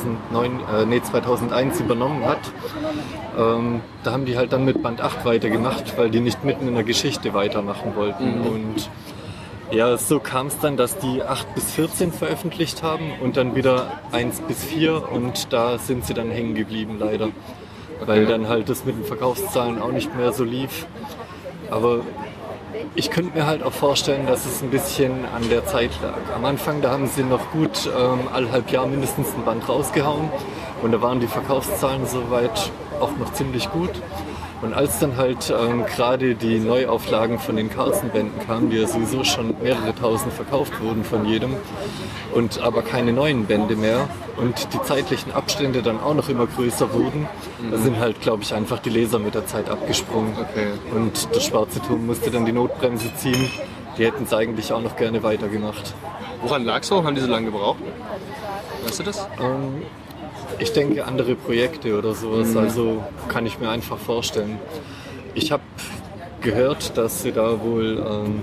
2001 übernommen hat, da haben die halt dann mit Band 8 weitergemacht, weil die nicht mitten in der Geschichte weitermachen wollten. Und ja, so kam es dann, dass die 8 bis 14 veröffentlicht haben und dann wieder 1 bis 4 und da sind sie dann hängen geblieben leider. Weil dann halt das mit den Verkaufszahlen auch nicht mehr so lief. Aber ich könnte mir halt auch vorstellen, dass es ein bisschen an der Zeit lag. Am Anfang, da haben sie noch gut alle halb Jahr mindestens ein Band rausgehauen und da waren die Verkaufszahlen soweit auch noch ziemlich gut. Und als dann halt gerade die Neuauflagen von den Carlsen-Bänden kamen, die ja sowieso schon mehrere tausend verkauft wurden von jedem, und aber keine neuen Bände mehr und die zeitlichen Abstände dann auch noch immer größer wurden, da sind halt, glaube ich, einfach die Leser mit der Zeit abgesprungen. Okay. Und der Schwarze Turm musste dann die Notbremse ziehen. Die hätten es eigentlich auch noch gerne weitergemacht. Woran lag es so? Haben die so lange gebraucht? Weißt du das? Ich denke, andere Projekte oder sowas, also kann ich mir einfach vorstellen. Ich habe gehört, dass sie da wohl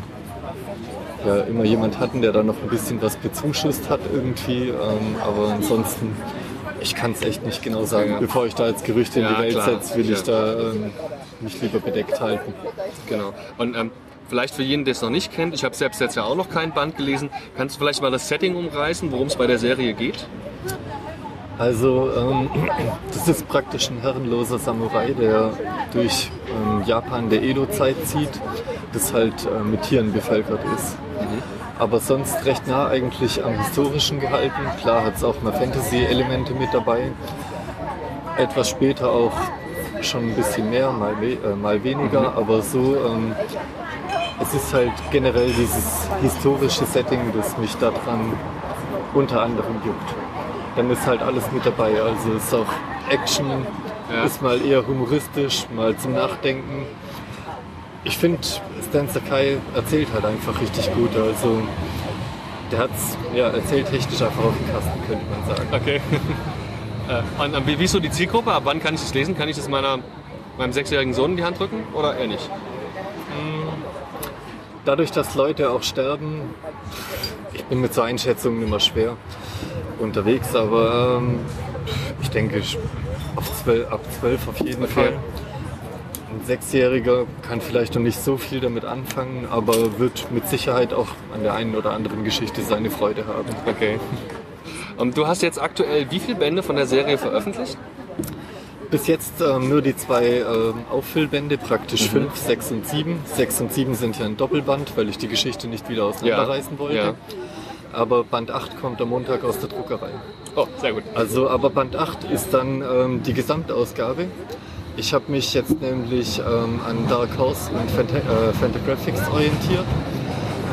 immer jemand hatten, der da noch ein bisschen was bezuschusst hat irgendwie, aber ansonsten, ich kann es echt nicht genau sagen. Ja. Bevor ich da jetzt Gerüchte in die Welt klar. setze, will Ja. ich da mich lieber bedeckt halten. Genau. Und vielleicht für jeden, der es noch nicht kennt, ich habe selbst jetzt ja auch noch kein Band gelesen, kannst du vielleicht mal das Setting umreißen, worum es bei der Serie geht? Also das ist praktisch ein herrenloser Samurai, der durch Japan der Edo-Zeit zieht, das halt mit Tieren bevölkert ist. Aber sonst recht nah eigentlich am Historischen gehalten. Klar hat es auch mal Fantasy-Elemente mit dabei. Etwas später auch schon ein bisschen mehr, mal weniger, aber so es ist halt generell dieses historische Setting, das mich daran unter anderem juckt. Dann ist halt alles mit dabei, also ist auch Action, ist mal eher humoristisch, mal zum Nachdenken. Ich finde, Stan Sakai erzählt halt einfach richtig gut, also der hat es erzähltechnisch einfach auf den Kasten, könnte man sagen. Okay. Und wie ist so die Zielgruppe? Ab wann kann ich das lesen? Kann ich das meinem 6-jährigen Sohn in die Hand drücken oder eher nicht? Dadurch, dass Leute auch sterben, ich bin mit so Einschätzungen immer schwer unterwegs, aber ich denke ab 12 auf jeden Fall. Ein 6-Jähriger kann vielleicht noch nicht so viel damit anfangen, aber wird mit Sicherheit auch an der einen oder anderen Geschichte seine Freude haben. Okay. Und du hast jetzt aktuell wie viele Bände von der Serie veröffentlicht? Bis jetzt nur die 2 Auffüllbände, praktisch 5, 6 und 7. 6 und 7 sind ja ein Doppelband, weil ich die Geschichte nicht wieder auseinanderreißen wollte. Ja. Aber Band 8 kommt am Montag aus der Druckerei. Oh, sehr gut. Also, aber Band 8 ist dann die Gesamtausgabe. Ich habe mich jetzt nämlich an Dark Horse und Fantagraphics orientiert.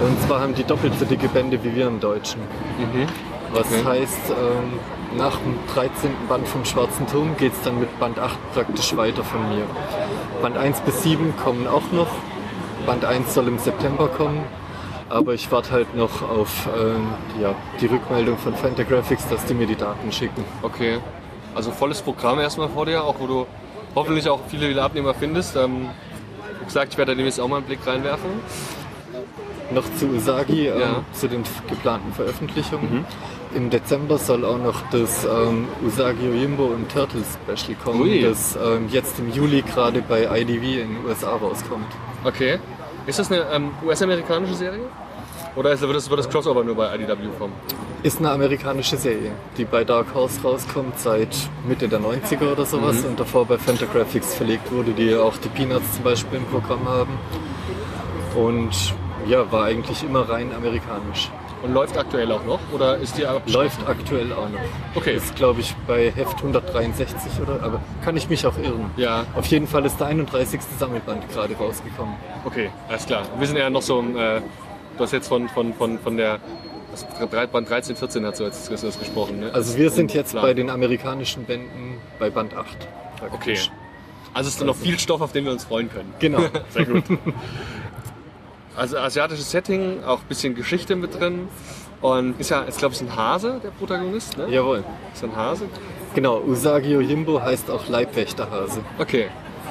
Und zwar haben die doppelt so dicke Bände wie wir im Deutschen. Was heißt, nach dem 13. Band vom Schwarzen Turm geht es dann mit Band 8 praktisch weiter von mir. Band 1 bis 7 kommen auch noch. Band 1 soll im September kommen. Aber ich warte halt noch auf die Rückmeldung von Fantagraphics, dass die mir die Daten schicken. Okay, also volles Programm erstmal vor dir, auch wo du hoffentlich auch viele Abnehmer findest. Wie gesagt, ich werde da demnächst auch mal einen Blick reinwerfen. Noch zu Usagi, zu den geplanten Veröffentlichungen. Im Dezember soll auch noch das Usagi Yojimbo und Turtles Special kommen, das jetzt im Juli gerade bei IDV in den USA rauskommt. Okay. Ist das eine US-amerikanische Serie? Oder wird das Crossover nur bei IDW kommen? Ist eine amerikanische Serie, die bei Dark Horse rauskommt seit Mitte der 90er oder sowas und davor bei Fantagraphics verlegt wurde, die auch die Peanuts zum Beispiel im Programm haben. Und ja, war eigentlich immer rein amerikanisch. Und läuft aktuell auch noch? Oder ist die Läuft aktuell auch noch. Okay. Ist, glaube ich, bei Heft 163 oder, aber kann ich mich auch irren. Ja. Auf jeden Fall ist der 31. Sammelband gerade rausgekommen. Okay, alles klar. Wir sind ja noch so, du hast jetzt von der Band 13, 14 hat so jetzt gesprochen. Ne? Also wir sind jetzt bei den amerikanischen Bänden bei Band 8. Praktisch. Okay. Also ist da noch viel Stoff, auf den wir uns freuen können. Genau. Sehr gut. Also asiatisches Setting, auch ein bisschen Geschichte mit drin. Und ist glaube ich, ein Hase, der Protagonist, ne? Jawohl. Ist ein Hase? Genau, Usagi Yojimbo heißt auch Leibwächterhase. Okay.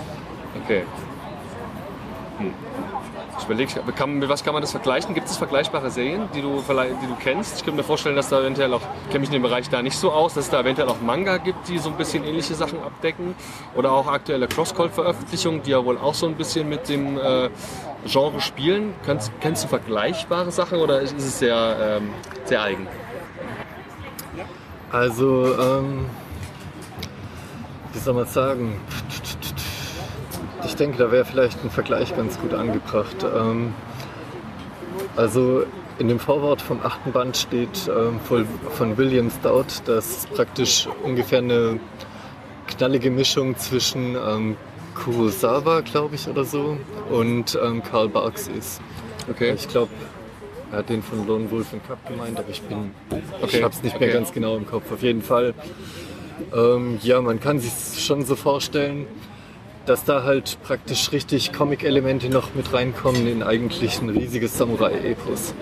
Ich überlege, mit was kann man das vergleichen? Gibt es vergleichbare Serien, die du kennst? Ich könnte mir vorstellen, dass da eventuell auch, ich kenne mich in dem Bereich da nicht so aus, dass es da eventuell auch Manga gibt, die so ein bisschen ähnliche Sachen abdecken. Oder auch aktuelle Crosscall-Veröffentlichungen, die ja wohl auch so ein bisschen mit dem Genre spielen. Kennst du vergleichbare Sachen oder ist es sehr eigen? Also, wie soll man sagen? Ich denke, da wäre vielleicht ein Vergleich ganz gut angebracht. Also in dem Vorwort vom 8. Band steht von William Stout, dass praktisch ungefähr eine knallige Mischung zwischen Kurosawa, glaube ich, oder so, und Karl Barks ist. Okay. Ich glaube, er hat den von Lone Wolf and Cub gemeint, aber ich habe es nicht mehr ganz genau im Kopf. Auf jeden Fall, man kann sich schon so vorstellen, dass da halt praktisch richtig Comic-Elemente noch mit reinkommen in eigentlich ein riesiges Samurai-Epos.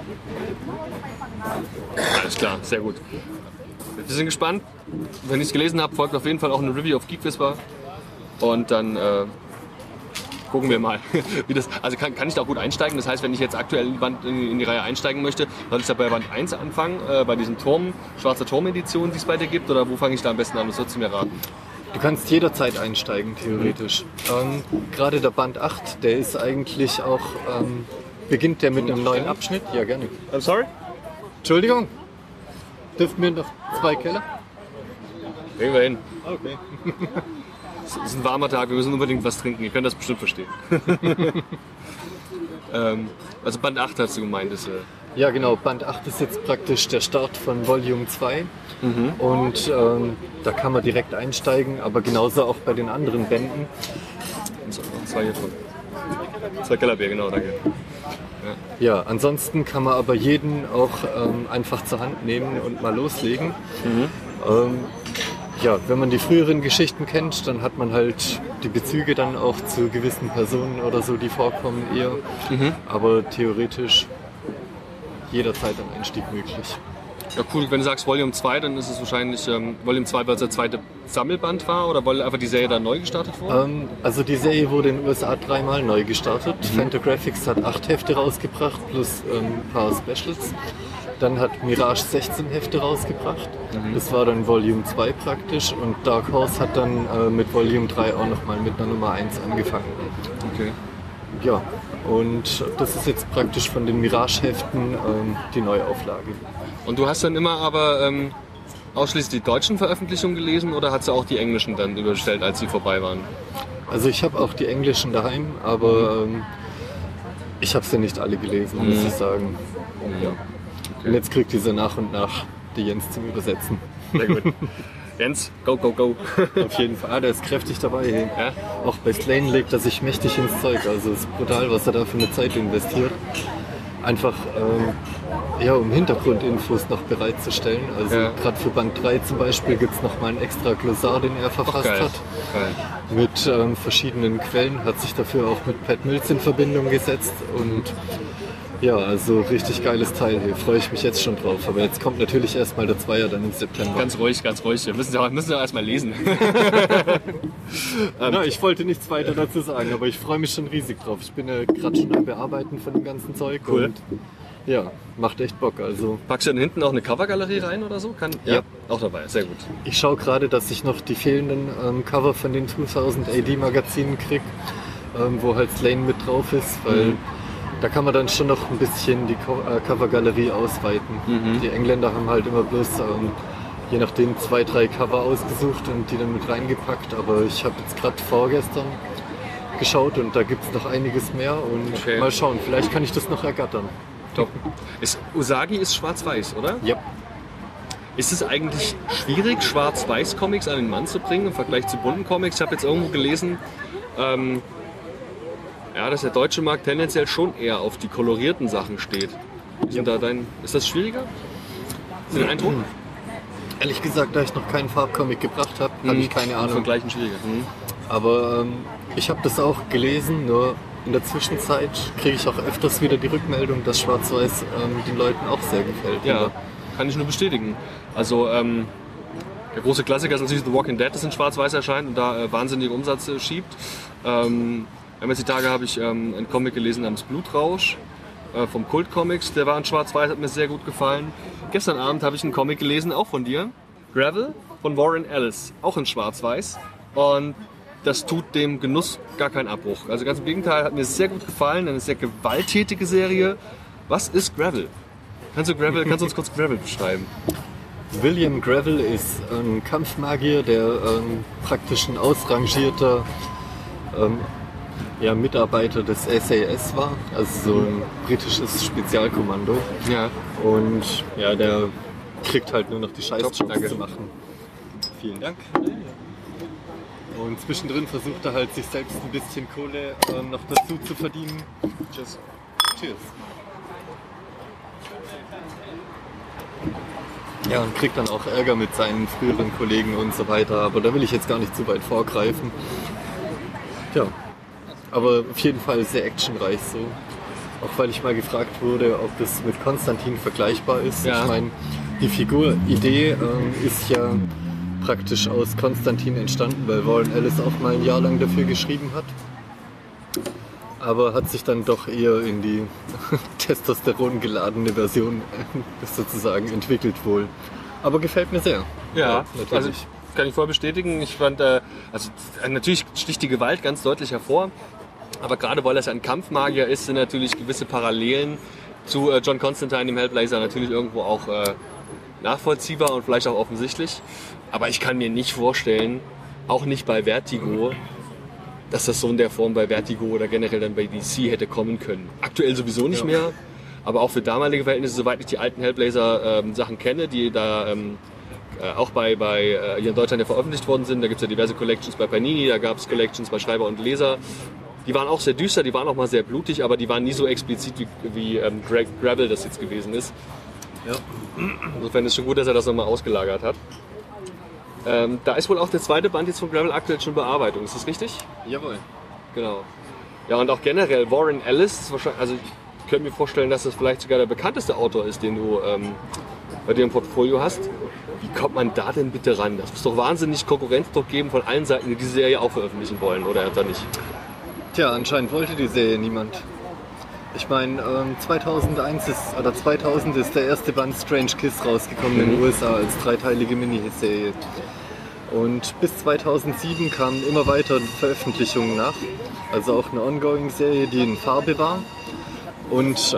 Alles klar, sehr gut. Wir sind gespannt. Wenn ich es gelesen habe, folgt auf jeden Fall auch eine Review auf Geek Whisper. Und dann gucken wir mal, wie das. Also kann ich da auch gut einsteigen. Das heißt, wenn ich jetzt aktuell in die Reihe einsteigen möchte, soll ich da bei Band 1 anfangen, bei diesen Schwarzer Turm-Editionen, die es bei dir gibt? Oder wo fange ich da am besten an? Was würdest du mir raten? Du kannst jederzeit einsteigen, theoretisch. Gerade der Band 8, der ist eigentlich auch, beginnt der mit einem neuen Abschnitt. Ja, gerne. I'm sorry? Entschuldigung, dürfen wir noch 2 Keller? Gehen wir hin. Okay. Es ist ein warmer Tag, wir müssen unbedingt was trinken. Ihr könnt das bestimmt verstehen. Also Band 8 hast du gemeint. Ja genau, Band 8 ist jetzt praktisch der Start von Volume 2 und da kann man direkt einsteigen, aber genauso auch bei den anderen Bänden. So, 2 hier drin. 2 Kellerbier, genau, danke. Ja, ansonsten kann man aber jeden auch einfach zur Hand nehmen und mal loslegen. Wenn man die früheren Geschichten kennt, dann hat man halt die Bezüge dann auch zu gewissen Personen oder so, die vorkommen eher. Aber theoretisch jederzeit ein Einstieg möglich. Ja cool, wenn du sagst Volume 2, dann ist es wahrscheinlich Volume 2, weil es der zweite Sammelband war oder weil einfach die Serie dann neu gestartet wurde? Also die Serie wurde in den USA 3-mal neu gestartet. Fantagraphics hat 8 Hefte rausgebracht plus ein paar Specials. Dann hat Mirage 16 Hefte rausgebracht. Das war dann Volume 2 praktisch und Dark Horse hat dann mit Volume 3 auch nochmal mit einer Nummer 1 angefangen. Okay. Ja, und das ist jetzt praktisch von den Mirage-Heften die Neuauflage. Und du hast dann immer aber ausschließlich die deutschen Veröffentlichungen gelesen oder hast du auch die englischen dann überstellt, als sie vorbei waren? Also ich habe auch die englischen daheim, aber ich habe sie nicht alle gelesen, muss ich sagen. Ja. Okay. Und jetzt kriegt diese nach und nach die Jens zum Übersetzen. Sehr gut. Jens, go, go, go. Auf jeden Fall, der ist kräftig dabei. Hey. Ja? Auch bei Slane legt er sich mächtig ins Zeug. Also es ist brutal, was er da für eine Zeit investiert. Einfach um Hintergrundinfos noch bereitzustellen. Also gerade für Band 3 zum Beispiel gibt es nochmal ein extra Glossar, den er verfasst hat. Geil. Mit verschiedenen Quellen, hat sich dafür auch mit Pat Mills in Verbindung gesetzt. Und ja, also richtig geiles Teil hier. Freue ich mich jetzt schon drauf. Aber jetzt kommt natürlich erstmal der Zweier dann im September. Ganz ruhig. Wir müssen ja erstmal lesen. Ich wollte nichts weiter dazu sagen, aber ich freue mich schon riesig drauf. Ich bin ja gerade schon am Bearbeiten von dem ganzen Zeug. Cool. Und ja, macht echt Bock. Also. Packst du dann hinten auch eine Covergalerie rein oder so? Ja. Auch dabei, sehr gut. Ich schaue gerade, dass ich noch die fehlenden Cover von den 2000 AD Magazinen kriege, wo halt Slane mit drauf ist, weil da kann man dann schon noch ein bisschen die Covergalerie ausweiten. Die Engländer haben halt immer bloß je nachdem 2, 3 Cover ausgesucht und die dann mit reingepackt, aber ich habe jetzt gerade vorgestern geschaut und da gibt es noch einiges mehr und mal schauen, vielleicht kann ich das noch ergattern. Top. Usagi ist schwarz-weiß, oder? Ja. Ist es eigentlich schwierig, Schwarz-Weiß-Comics an den Mann zu bringen im Vergleich zu bunten Comics? Ich habe jetzt irgendwo gelesen, dass der deutsche Markt tendenziell schon eher auf die kolorierten Sachen steht. Ist das schwieriger? Ist das dein Eindruck? Ehrlich gesagt, da ich noch keinen Farbcomic gebracht habe, habe ich keine Ahnung. Von gleichen schwieriger. Aber ich habe das auch gelesen, nur in der Zwischenzeit kriege ich auch öfters wieder die Rückmeldung, dass Schwarz-Weiß den Leuten auch sehr gefällt. Ja, oder? Kann ich nur bestätigen. Also der große Klassiker ist natürlich The Walking Dead, das in Schwarz-Weiß erscheint und da wahnsinnigen Umsatz schiebt. Jetzt die Tage habe ich einen Comic gelesen namens Blutrausch vom Kult Comics, der war in Schwarz-Weiß, hat mir sehr gut gefallen. Gestern Abend habe ich einen Comic gelesen, auch von dir, Gravel von Warren Ellis, auch in Schwarz-Weiß und das tut dem Genuss gar keinen Abbruch. Also ganz im Gegenteil, hat mir sehr gut gefallen, eine sehr gewalttätige Serie. Was ist Gravel? Kannst du uns kurz Gravel beschreiben? William Gravel ist ein Kampfmagier, der praktisch ein ausrangierter Mitarbeiter des SAS war, also so ein britisches Spezialkommando. Ja. Und ja, der kriegt halt nur noch die Scheißjobs zu machen. Vielen Dank. Und zwischendrin versucht er halt sich selbst ein bisschen Kohle noch dazu zu verdienen. Cheers. Cheers. Ja, und kriegt dann auch Ärger mit seinen früheren Kollegen und so weiter, aber da will ich jetzt gar nicht zu weit vorgreifen. Tja, aber auf jeden Fall sehr actionreich so. Auch weil ich mal gefragt wurde, ob das mit Konstantin vergleichbar ist. Ja. Ich meine, die Figuridee ist ja praktisch aus Konstantin entstanden, weil Warren Ellis auch mal ein Jahr lang dafür geschrieben hat. Aber hat sich dann doch eher in die Testosteron geladene Version sozusagen entwickelt wohl. Aber gefällt mir sehr. Ja, natürlich. Also kann ich voll bestätigen. Ich fand, natürlich sticht die Gewalt ganz deutlich hervor. Aber gerade weil es ein Kampfmagier ist, sind natürlich gewisse Parallelen zu John Constantine, dem Hellblazer, natürlich irgendwo auch nachvollziehbar und vielleicht auch offensichtlich. Aber ich kann mir nicht vorstellen, auch nicht bei Vertigo, dass das so in der Form bei Vertigo oder generell dann bei DC hätte kommen können. Aktuell sowieso nicht mehr, aber auch für damalige Verhältnisse, soweit ich die alten Hellblazer-Sachen kenne, die da auch bei hier in Deutschland ja veröffentlicht worden sind. Da gibt es ja diverse Collections bei Panini, da gab es Collections bei Schreiber und Leser. Die waren auch sehr düster, die waren auch mal sehr blutig, aber die waren nie so explizit wie Gravel das jetzt gewesen ist. Ja. Insofern ist es schon gut, dass er das nochmal ausgelagert hat. Da ist wohl auch der zweite Band jetzt von Gravel aktuell schon Bearbeitung, ist das richtig? Jawohl. Genau. Ja, und auch generell Warren Ellis, ist wahrscheinlich, also ich könnte mir vorstellen, dass das vielleicht sogar der bekannteste Autor ist, den du bei dir im Portfolio hast. Wie kommt man da denn bitte ran? Das muss doch wahnsinnig Konkurrenzdruck geben von allen Seiten, die diese Serie auch veröffentlichen wollen, oder etwa nicht? Tja, anscheinend wollte die Serie niemand. Ich meine, 2000 ist der erste Band Strange Kiss rausgekommen in den USA als dreiteilige Miniserie. Und bis 2007 kamen immer weiter Veröffentlichungen nach. Also auch eine Ongoing-Serie, die in Farbe war. Und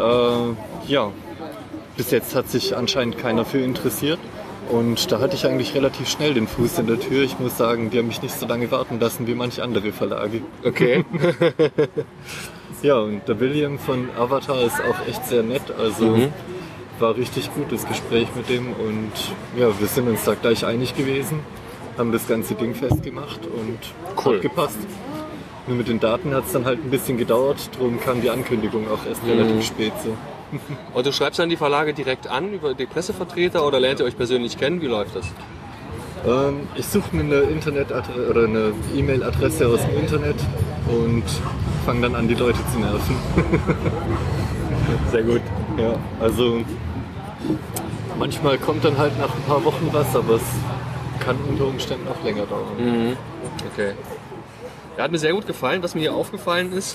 bis jetzt hat sich anscheinend keiner für interessiert. Und da hatte ich eigentlich relativ schnell den Fuß in der Tür. Ich muss sagen, die haben mich nicht so lange warten lassen wie manche andere Verlage. Okay. Ja, und der William von Avatar ist auch echt sehr nett. Also war richtig gutes Gespräch mit dem. Und ja, wir sind uns da gleich einig gewesen. Haben das ganze Ding festgemacht und hat gepasst. Nur mit den Daten hat es dann halt ein bisschen gedauert. Darum kam die Ankündigung auch erst relativ spät so. Und du schreibst dann die Verlage direkt an über die Pressevertreter oder lernt ihr euch persönlich kennen? Wie läuft das? Ich suche mir eine Internetadresse oder eine E-Mail-Adresse aus dem Internet und fange dann an, die Leute zu nerven. Sehr gut. Ja, also manchmal kommt dann halt nach ein paar Wochen was, aber es kann unter Umständen auch länger dauern. Mhm. Okay. Ja, hat mir sehr gut gefallen. Was mir hier aufgefallen ist,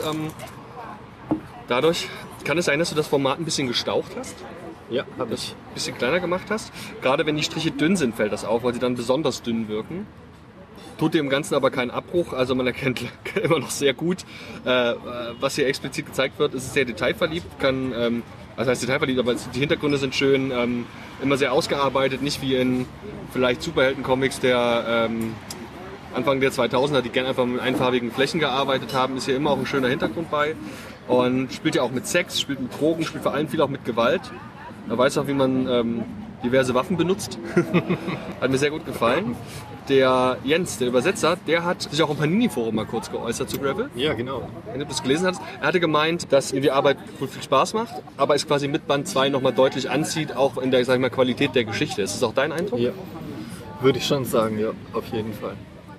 dadurch kann es sein, dass du das Format ein bisschen gestaucht hast. Ja, habe ich. Ein bisschen kleiner gemacht hast. Gerade wenn die Striche dünn sind, fällt das auf, weil sie dann besonders dünn wirken. Tut dem Ganzen aber keinen Abbruch, also man erkennt immer noch sehr gut, was hier explizit gezeigt wird. Es ist sehr detailverliebt, also heißt detailverliebt, aber die Hintergründe sind schön, immer sehr ausgearbeitet, nicht wie in vielleicht Superhelden-Comics der Anfang der 2000er, die gerne einfach mit einfarbigen Flächen gearbeitet haben, ist hier immer auch ein schöner Hintergrund bei. Und spielt ja auch mit Sex, spielt mit Drogen, spielt vor allem viel auch mit Gewalt. Er weiß auch, wie man diverse Waffen benutzt. Hat mir sehr gut gefallen. Der Jens, der Übersetzer, der hat sich auch im Panini-Forum mal kurz geäußert zu Gravel. Ja, genau. Wenn du das gelesen hast. Er hatte gemeint, dass ihm die Arbeit wohl viel Spaß macht, aber es quasi mit Band 2 nochmal deutlich anzieht, auch in der, sag ich mal, Qualität der Geschichte. Ist das auch dein Eindruck? Ja, würde ich schon sagen, ja, auf jeden Fall.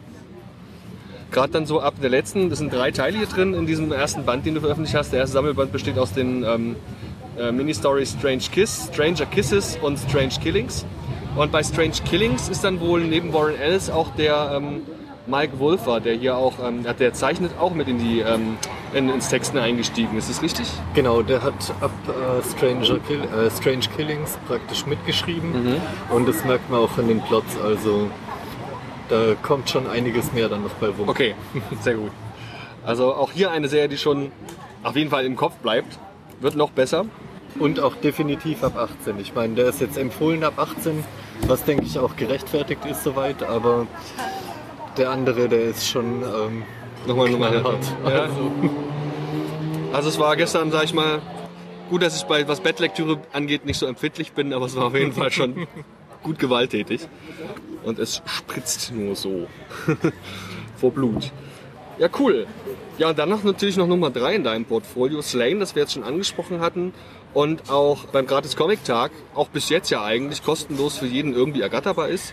Gerade dann so ab der letzten, das sind 3 Teile hier drin in diesem ersten Band, den du veröffentlicht hast. Der erste Sammelband besteht aus den Mini-Stories Stranger Kisses und Strange Killings. Und bei Strange Killings ist dann wohl neben Warren Ellis auch der Mike Wolfer, der hier auch, der zeichnet auch mit in die ins Texten eingestiegen. Ist das richtig? Genau, der hat ab Strange Killings praktisch mitgeschrieben und das merkt man auch in den Plots, also da kommt schon einiges mehr dann noch bei rum. Okay, sehr gut. Also auch hier eine Serie, die schon auf jeden Fall im Kopf bleibt, wird noch besser. Und auch definitiv ab 18. Ich meine, der ist jetzt empfohlen ab 18, was denke ich auch gerechtfertigt ist soweit, aber der andere, der ist schon nochmal hart. Ja. Also es war gestern, sag ich mal, gut, dass ich bei was Bettlektüre angeht nicht so empfindlich bin, aber es war auf jeden Fall schon gut gewalttätig. Und es spritzt nur so vor Blut. Ja, cool. Ja, und dann natürlich noch Nummer 3 in deinem Portfolio, Slain, das wir jetzt schon angesprochen hatten. Und auch beim Gratis Comic Tag, auch bis jetzt ja eigentlich kostenlos für jeden irgendwie ergatterbar ist.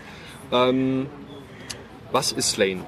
Was ist Slain?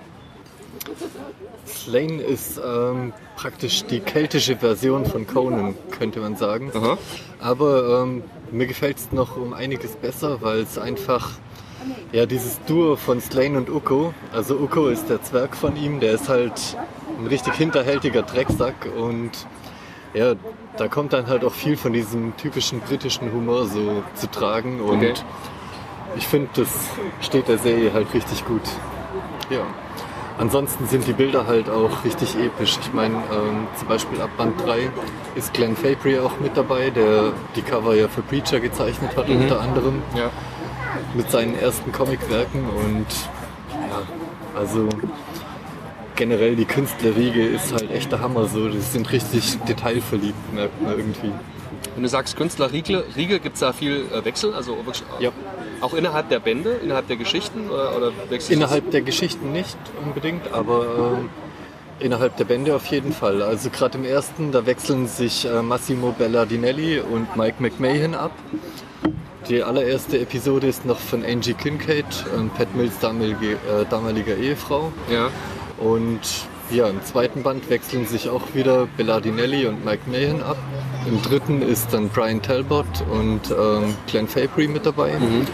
Slain ist praktisch die keltische Version von Conan, könnte man sagen. Aha. Aber mir gefällt es noch um einiges besser, weil es einfach ja, dieses Duo von Slain und Ukko, also Ukko ist der Zwerg von ihm, der ist halt ein richtig hinterhältiger Drecksack und ja, da kommt dann halt auch viel von diesem typischen britischen Humor so zu tragen und okay. Ich finde, das steht der Serie halt richtig gut. Ja. Ansonsten sind die Bilder halt auch richtig episch. Ich meine, zum Beispiel ab Band 3 ist Glenn Fabry auch mit dabei, der die Cover ja für Preacher gezeichnet hat, unter anderem. Ja. Mit seinen ersten Comicwerken und ja, also generell die Künstlerriege ist halt echt der Hammer so, die sind richtig detailverliebt, merkt man irgendwie. Wenn du sagst Künstlerriege, gibt es da viel Wechsel, also wirklich Ja. auch innerhalb der Bände, innerhalb der Geschichten oder wechselst Innerhalb der Geschichten nicht unbedingt, aber innerhalb der Bände auf jeden Fall. Also gerade im ersten, da wechseln sich Massimo Bellardinelli und Mike McMahon ab. Die allererste Episode ist noch von Angie Kincaid, Pat Mills damaliger Ehefrau. Ja. Und ja, im zweiten Band wechseln sich auch wieder Bellardinelli und Mike Mahon ab. Im dritten ist dann Brian Talbot und Glenn Fabry mit dabei.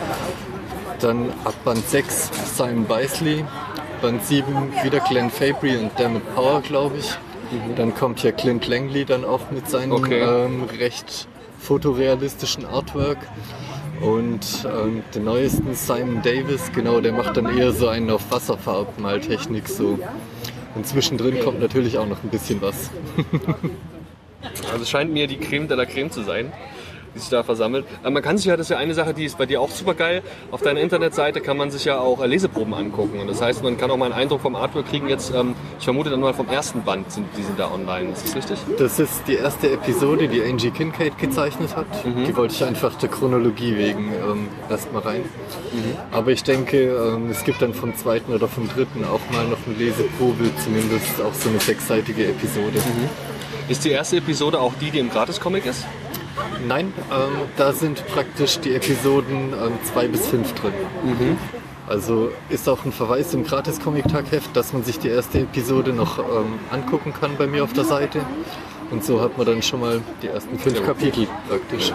Dann ab Band 6 Simon Bisley. Band 7 wieder Glenn Fabry und Dermot Power, glaube ich. Dann kommt ja Clint Langley dann auch mit seinem recht fotorealistischen Artwork. Und den neuesten Simon Davis, genau, der macht dann eher so einen auf Wasserfarbmaltechnik so. Und zwischendrin kommt natürlich auch noch ein bisschen was. Also es scheint mir die Creme de la Creme zu sein, die sich da versammelt. Man kann sich ja, das ist ja eine Sache, die ist bei dir auch super geil. Auf deiner Internetseite kann man sich ja auch Leseproben angucken. Und das heißt, man kann auch mal einen Eindruck vom Artwork kriegen. Jetzt, ich vermute dann mal vom ersten Band, die sind da online. Ist das richtig? Das ist die erste Episode, die Angie Kincaid gezeichnet hat. Die wollte ich einfach der Chronologie wegen erstmal rein. Aber ich denke, es gibt dann vom zweiten oder vom dritten auch mal noch eine Leseprobe, zumindest auch so eine 6-seitige Episode. Ist die erste Episode auch die im Gratis-Comic ist? Nein, da sind praktisch die Episoden 2 bis 5 drin. Also ist auch ein Verweis im Gratis-Comic-Tag-Heft, dass man sich die erste Episode noch angucken kann bei mir auf der Seite. Und so hat man dann schon mal die ersten 5 Kapitel praktisch.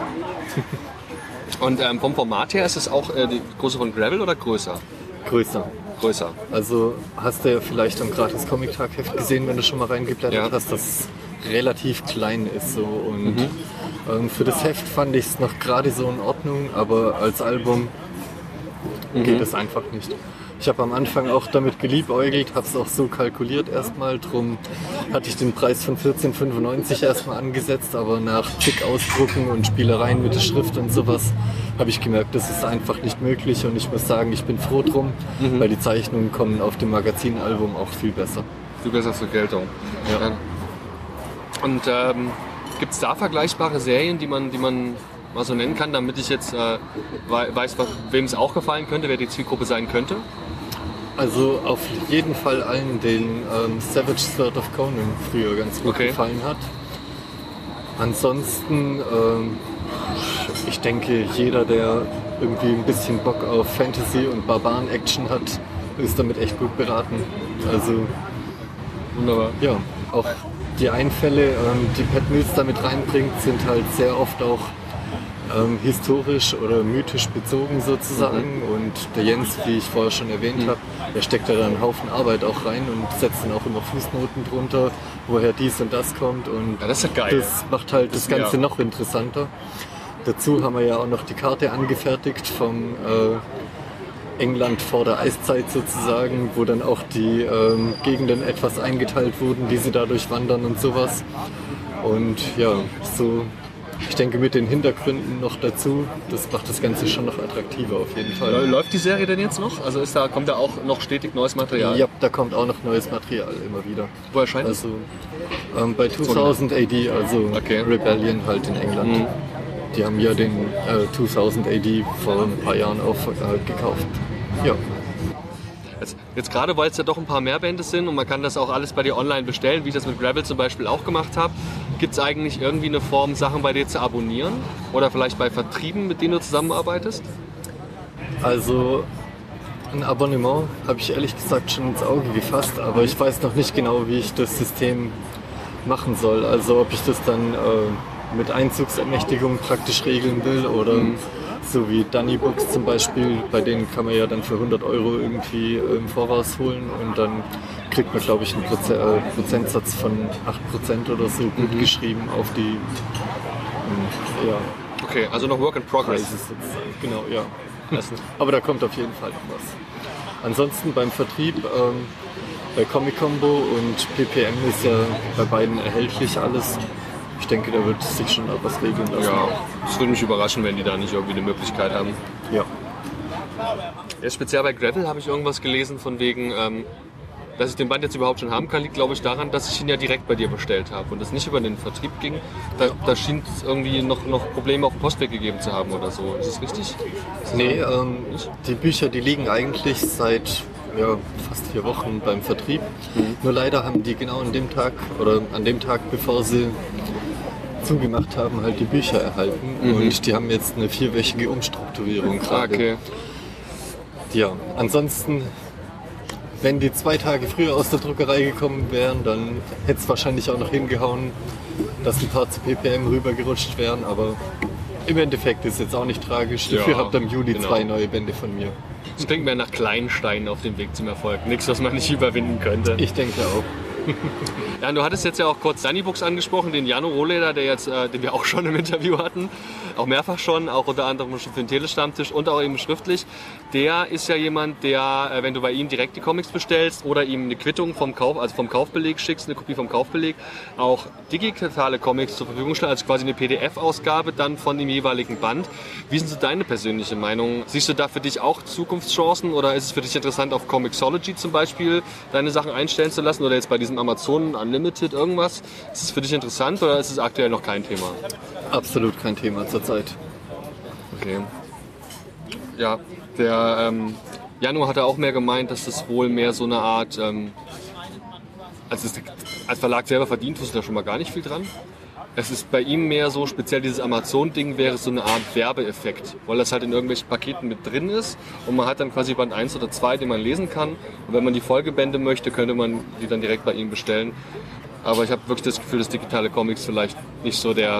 Und vom Format her ist es auch die Größe von Gravel oder größer? Größer. Größer. Also hast du ja vielleicht am Gratis-Comic-Tag-Heft gesehen, wenn du schon mal reingeblättert hast, dass es relativ klein ist. So. Und für das Heft fand ich es noch gerade so in Ordnung, aber als Album geht es einfach nicht. Ich habe am Anfang auch damit geliebäugelt, habe es auch so kalkuliert erstmal, drum hatte ich den Preis von 14,95 erstmal angesetzt, aber nach zig Ausdrucken und Spielereien mit der Schrift und sowas habe ich gemerkt, das ist einfach nicht möglich und ich muss sagen, ich bin froh drum, weil die Zeichnungen kommen auf dem Magazinalbum auch viel besser. Viel besser zur Geltung. Ja. Und gibt es da vergleichbare Serien, die man mal so nennen kann, damit ich jetzt weiß, wem es auch gefallen könnte, wer die Zielgruppe sein könnte? Also auf jeden Fall allen, den Savage Sword of Conan früher ganz gut gefallen hat. Ansonsten, ich denke, jeder, der irgendwie ein bisschen Bock auf Fantasy und Barbaren-Action hat, ist damit echt gut beraten. Also, wunderbar. Ja, auch die Einfälle, die Pat Mills damit reinbringt, sind halt sehr oft auch historisch oder mythisch bezogen sozusagen. Und der Jens, wie ich vorher schon erwähnt habe, der steckt da dann einen Haufen Arbeit auch rein und setzt dann auch immer Fußnoten drunter, woher dies und das kommt. Und ja, das ist ja geil. Das macht halt das Ganze noch interessanter. Dazu haben wir ja auch noch die Karte angefertigt vom England vor der Eiszeit sozusagen, wo dann auch die Gegenden etwas eingeteilt wurden, die sie dadurch wandern und sowas. Und ja, so, ich denke mit den Hintergründen noch dazu, das macht das Ganze schon noch attraktiver auf jeden Fall. Läuft die Serie denn jetzt noch? Also kommt da auch noch stetig neues Material? Ja, da kommt auch noch neues Material immer wieder. Wo erscheint es? Also bei 2000 AD, also Rebellion halt in England. Die haben ja den 2000 AD vor ein paar Jahren auch gekauft. Ja. Jetzt gerade, weil es ja doch ein paar mehr Bände sind und man kann das auch alles bei dir online bestellen, wie ich das mit Gravel zum Beispiel auch gemacht habe, gibt es eigentlich irgendwie eine Form, Sachen bei dir zu abonnieren? Oder vielleicht bei Vertrieben, mit denen du zusammenarbeitest? Also ein Abonnement habe ich ehrlich gesagt schon ins Auge gefasst, aber ich weiß noch nicht genau, wie ich das System machen soll. Also ob ich das dann mit Einzugsermächtigung praktisch regeln will oder so wie Dunny Books zum Beispiel, bei denen kann man ja dann für 100 € irgendwie im Voraus holen und dann kriegt man, glaube ich, einen Prozentsatz von 8% oder so gut geschrieben auf die Okay, also noch Work in Progress. Sozusagen. Genau, ja. Aber da kommt auf jeden Fall noch was. Ansonsten beim Vertrieb, bei Comic Combo und PPM ist ja bei beiden erhältlich alles. Ich denke, da wird sich schon auch was regeln lassen. Ja, es würde mich überraschen, wenn die da nicht irgendwie eine Möglichkeit haben. Ja. Ja, speziell bei Gravel habe ich irgendwas gelesen von wegen, dass ich den Band jetzt überhaupt schon haben kann, liegt glaube ich daran, dass ich ihn ja direkt bei dir bestellt habe und es nicht über den Vertrieb ging. Da schien es irgendwie noch Probleme auf dem Postweg gegeben zu haben oder so. Ist das richtig? Nee, die Bücher, die liegen eigentlich seit fast 4 Wochen beim Vertrieb. Nur leider haben die genau an dem Tag, bevor sie zugemacht haben, halt die Bücher erhalten. Und die haben jetzt eine 4-wöchige Umstrukturierung gerade. Okay. Ja, ansonsten, wenn die 2 Tage früher aus der Druckerei gekommen wären, dann hätte es wahrscheinlich auch noch hingehauen, dass ein paar zu PPM rübergerutscht wären, aber im Endeffekt ist jetzt auch nicht tragisch. Dafür habt ihr im Juli 2 neue Bände von mir. Das klingt mir nach kleinen Steinen auf dem Weg zum Erfolg. Nichts, was man nicht überwinden könnte. Ich denke auch. Ja, du hattest jetzt ja auch kurz Dunny Books angesprochen, den Jano Rohleder, den wir auch schon im Interview hatten, auch mehrfach schon, auch unter anderem schon für den Telestammtisch und auch eben schriftlich. Der ist ja jemand, der, wenn du bei ihm direkt die Comics bestellst oder ihm eine Quittung vom Kaufbeleg schickst, eine Kopie vom Kaufbeleg, auch digitale Comics zur Verfügung stellt, also quasi eine PDF-Ausgabe dann von dem jeweiligen Band. Wie ist denn so deine persönliche Meinung? Siehst du da für dich auch Zukunftschancen oder ist es für dich interessant, auf Comixology zum Beispiel deine Sachen einstellen zu lassen oder jetzt bei diesem Amazon Unlimited irgendwas? Ist es für dich interessant oder ist es aktuell noch kein Thema? Absolut kein Thema zurzeit. Okay. Ja, der Janu hatte auch mehr gemeint, dass das wohl mehr so eine Art, als Verlag selber verdient, wusste da schon mal gar nicht viel dran. Es ist bei ihm mehr so, speziell dieses Amazon-Ding wäre so eine Art Werbeeffekt, weil das halt in irgendwelchen Paketen mit drin ist und man hat dann quasi Band 1 oder 2, den man lesen kann. Und wenn man die Folgebände möchte, könnte man die dann direkt bei ihm bestellen. Aber ich habe wirklich das Gefühl, dass digitale Comics vielleicht nicht so die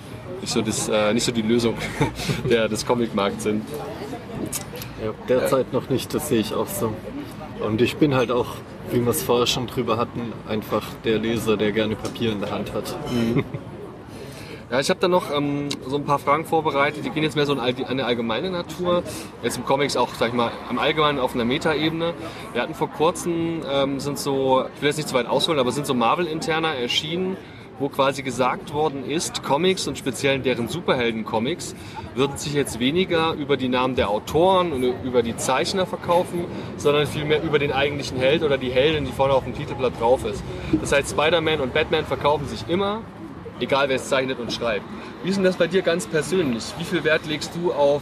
Lösung des Comicmarkts sind. Ja, derzeit noch nicht, das sehe ich auch so. Und ich bin halt auch, wie wir es vorher schon drüber hatten, einfach der Leser, der gerne Papier in der Hand hat. Mhm. Ja, ich habe da noch so ein paar Fragen vorbereitet, die gehen jetzt mehr so in eine allgemeine Natur. Jetzt im Comics auch, sag ich mal, am Allgemeinen auf einer Metaebene. Wir hatten vor kurzem, ich will jetzt nicht zu weit ausholen, aber sind so Marvel-Interner erschienen, wo quasi gesagt worden ist, Comics und speziell deren Superhelden-Comics würden sich jetzt weniger über die Namen der Autoren und über die Zeichner verkaufen, sondern vielmehr über den eigentlichen Held oder die Heldin, die vorne auf dem Titelblatt drauf ist. Das heißt, Spider-Man und Batman verkaufen sich immer, egal wer es zeichnet und schreibt. Wie ist denn das bei dir ganz persönlich? Wie viel Wert legst du auf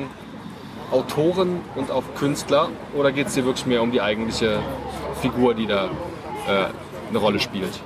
Autoren und auf Künstler? Oder geht es dir wirklich mehr um die eigentliche Figur, die da eine Rolle spielt?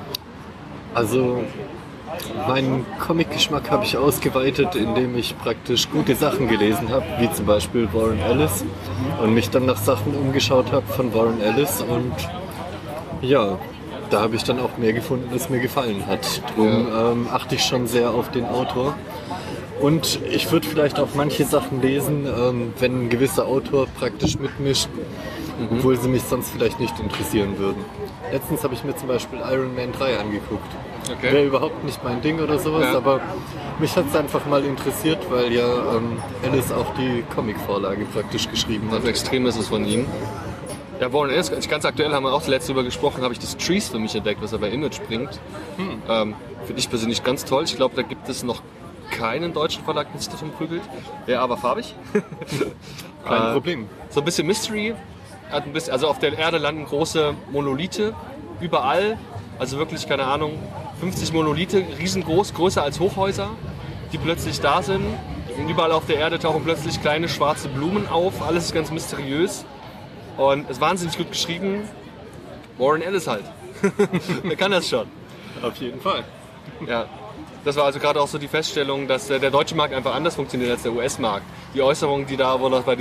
Also meinen Comic-Geschmack habe ich ausgeweitet, indem ich praktisch gute Sachen gelesen habe, wie zum Beispiel Warren Ellis und mich dann nach Sachen umgeschaut habe von Warren Ellis und ja, da habe ich dann auch mehr gefunden, das mir gefallen hat. Darum achte ich schon sehr auf den Autor. Und ich würde vielleicht auch manche Sachen lesen, wenn ein gewisser Autor praktisch mitmischt, obwohl sie mich sonst vielleicht nicht interessieren würden. Letztens habe ich mir zum Beispiel Iron Man 3 angeguckt. Okay. Wäre überhaupt nicht mein Ding oder sowas, aber mich hat es einfach mal interessiert, weil ja Ellis auch die Comic-Vorlage praktisch geschrieben hat. Also extrem ist es von ihm. Ja, Warren Ellis, ganz aktuell haben wir auch zuletzt darüber gesprochen, habe ich das Trees für mich entdeckt, was er bei Image bringt. Finde ich persönlich ganz toll. Ich glaube, da gibt es noch keinen deutschen Verlag, der sich davon prügelt. Wäre aber farbig. Kein Problem. So ein bisschen Mystery. Hat ein bisschen, also auf der Erde landen große Monolithe überall. Also wirklich, keine Ahnung, 50 Monolithe, riesengroß, größer als Hochhäuser, die plötzlich da sind. Und überall auf der Erde tauchen plötzlich kleine schwarze Blumen auf. Alles ist ganz mysteriös. Und es ist wahnsinnig gut geschrieben. Warren Ellis halt. Der kann das schon. Auf jeden Fall. Ja. Das war also gerade auch so die Feststellung, dass der deutsche Markt einfach anders funktioniert als der US-Markt. Die Äußerungen, die da wohl bei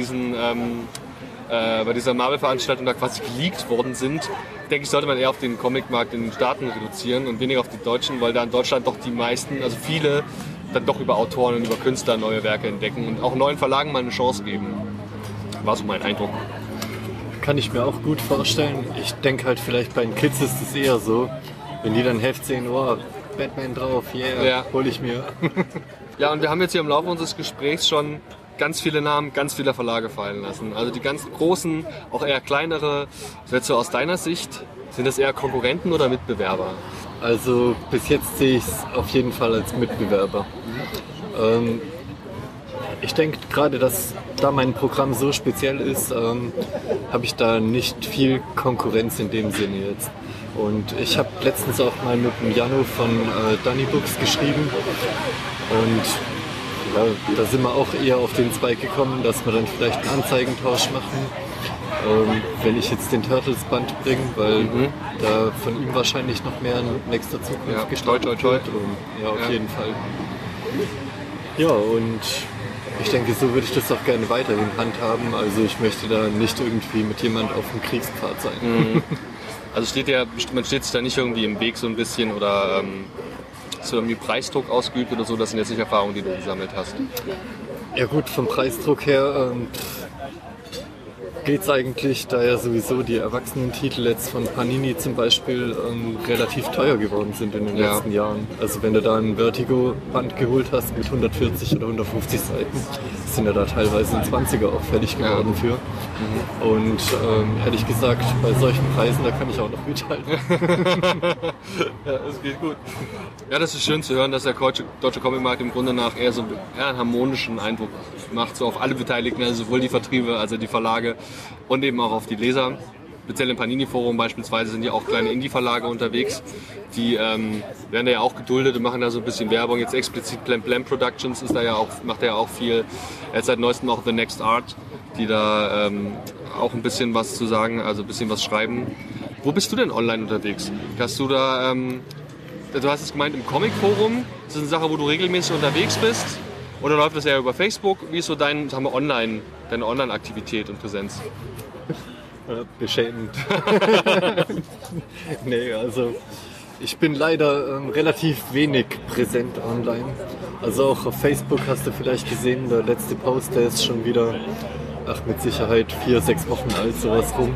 dieser Marvel-Veranstaltung da quasi geleakt worden sind, denke ich, sollte man eher auf den Comic-Markt in den Staaten reduzieren und weniger auf die Deutschen, weil da in Deutschland doch die meisten, also viele, dann doch über Autoren und über Künstler neue Werke entdecken und auch neuen Verlagen mal eine Chance geben. War so mein Eindruck. Kann ich mir auch gut vorstellen. Ich denke halt vielleicht bei den Kids ist es eher so, wenn die dann Heft sehen, oh, Batman drauf, hol ich mir. Ja, und wir haben jetzt hier im Laufe unseres Gesprächs schon ganz viele Namen, ganz viele Verlage fallen lassen. Also die ganz großen, auch eher kleinere. Jetzt so aus deiner Sicht, sind das eher Konkurrenten oder Mitbewerber? Also bis jetzt sehe ich es auf jeden Fall als Mitbewerber. Ich denke gerade, dass da mein Programm so speziell ist, habe ich da nicht viel Konkurrenz in dem Sinne jetzt. Und ich habe letztens auch mal mit dem Jano von Dunny Books geschrieben und ja, da sind wir auch eher auf den Zweig gekommen, dass wir dann vielleicht einen Anzeigentausch machen, wenn ich jetzt den Turtles-Band bringe, weil da von ihm wahrscheinlich noch mehr in nächster Zukunft gestartet wird. Und, ja, auf jeden Fall. Ja, und ich denke, so würde ich das auch gerne weiterhin handhaben. Also ich möchte da nicht irgendwie mit jemand auf dem Kriegspfad sein. Also man steht sich da nicht irgendwie im Weg so ein bisschen oder so irgendwie Preisdruck ausgeübt oder so, das sind jetzt nicht Erfahrungen, die du gesammelt hast. Ja gut, vom Preisdruck her geht es eigentlich, da ja sowieso die Erwachsenentitel jetzt von Panini zum Beispiel relativ teuer geworden sind in den letzten Jahren. Also wenn du da ein Vertigo-Band geholt hast mit 140 oder 150 Seiten, sind ja da teilweise ein 20er auch fällig geworden für. Und ehrlich gesagt, bei solchen Preisen, da kann ich auch noch mithalten. Ja, das geht gut. Ja, das ist schön zu hören, dass der deutsche Comicmarkt im Grunde nach eher einen harmonischen Eindruck macht, so auf alle Beteiligten, also sowohl die Vertriebe, also die Verlage und eben auch auf die Leser. Speziell im Panini-Forum beispielsweise sind ja auch kleine Indie-Verlage unterwegs, die werden da ja auch geduldet und machen da so ein bisschen Werbung. Jetzt explizit Blam Blam Productions macht da ja auch viel. Jetzt seit neuestem auch The Next Art, die da auch ein bisschen was zu sagen, also ein bisschen was schreiben. Wo bist du denn online unterwegs? Hast du da du hast es gemeint, im Comic-Forum, ist das eine Sache, wo du regelmäßig unterwegs bist? Oder läuft das eher über Facebook? Wie ist so deine Online-Aktivität und Präsenz? Beschämend. Nee, also ich bin leider relativ wenig präsent online. Also auch auf Facebook hast du vielleicht gesehen, der letzte Post, der ist schon wieder, mit Sicherheit 4-6 Wochen alt, sowas rum.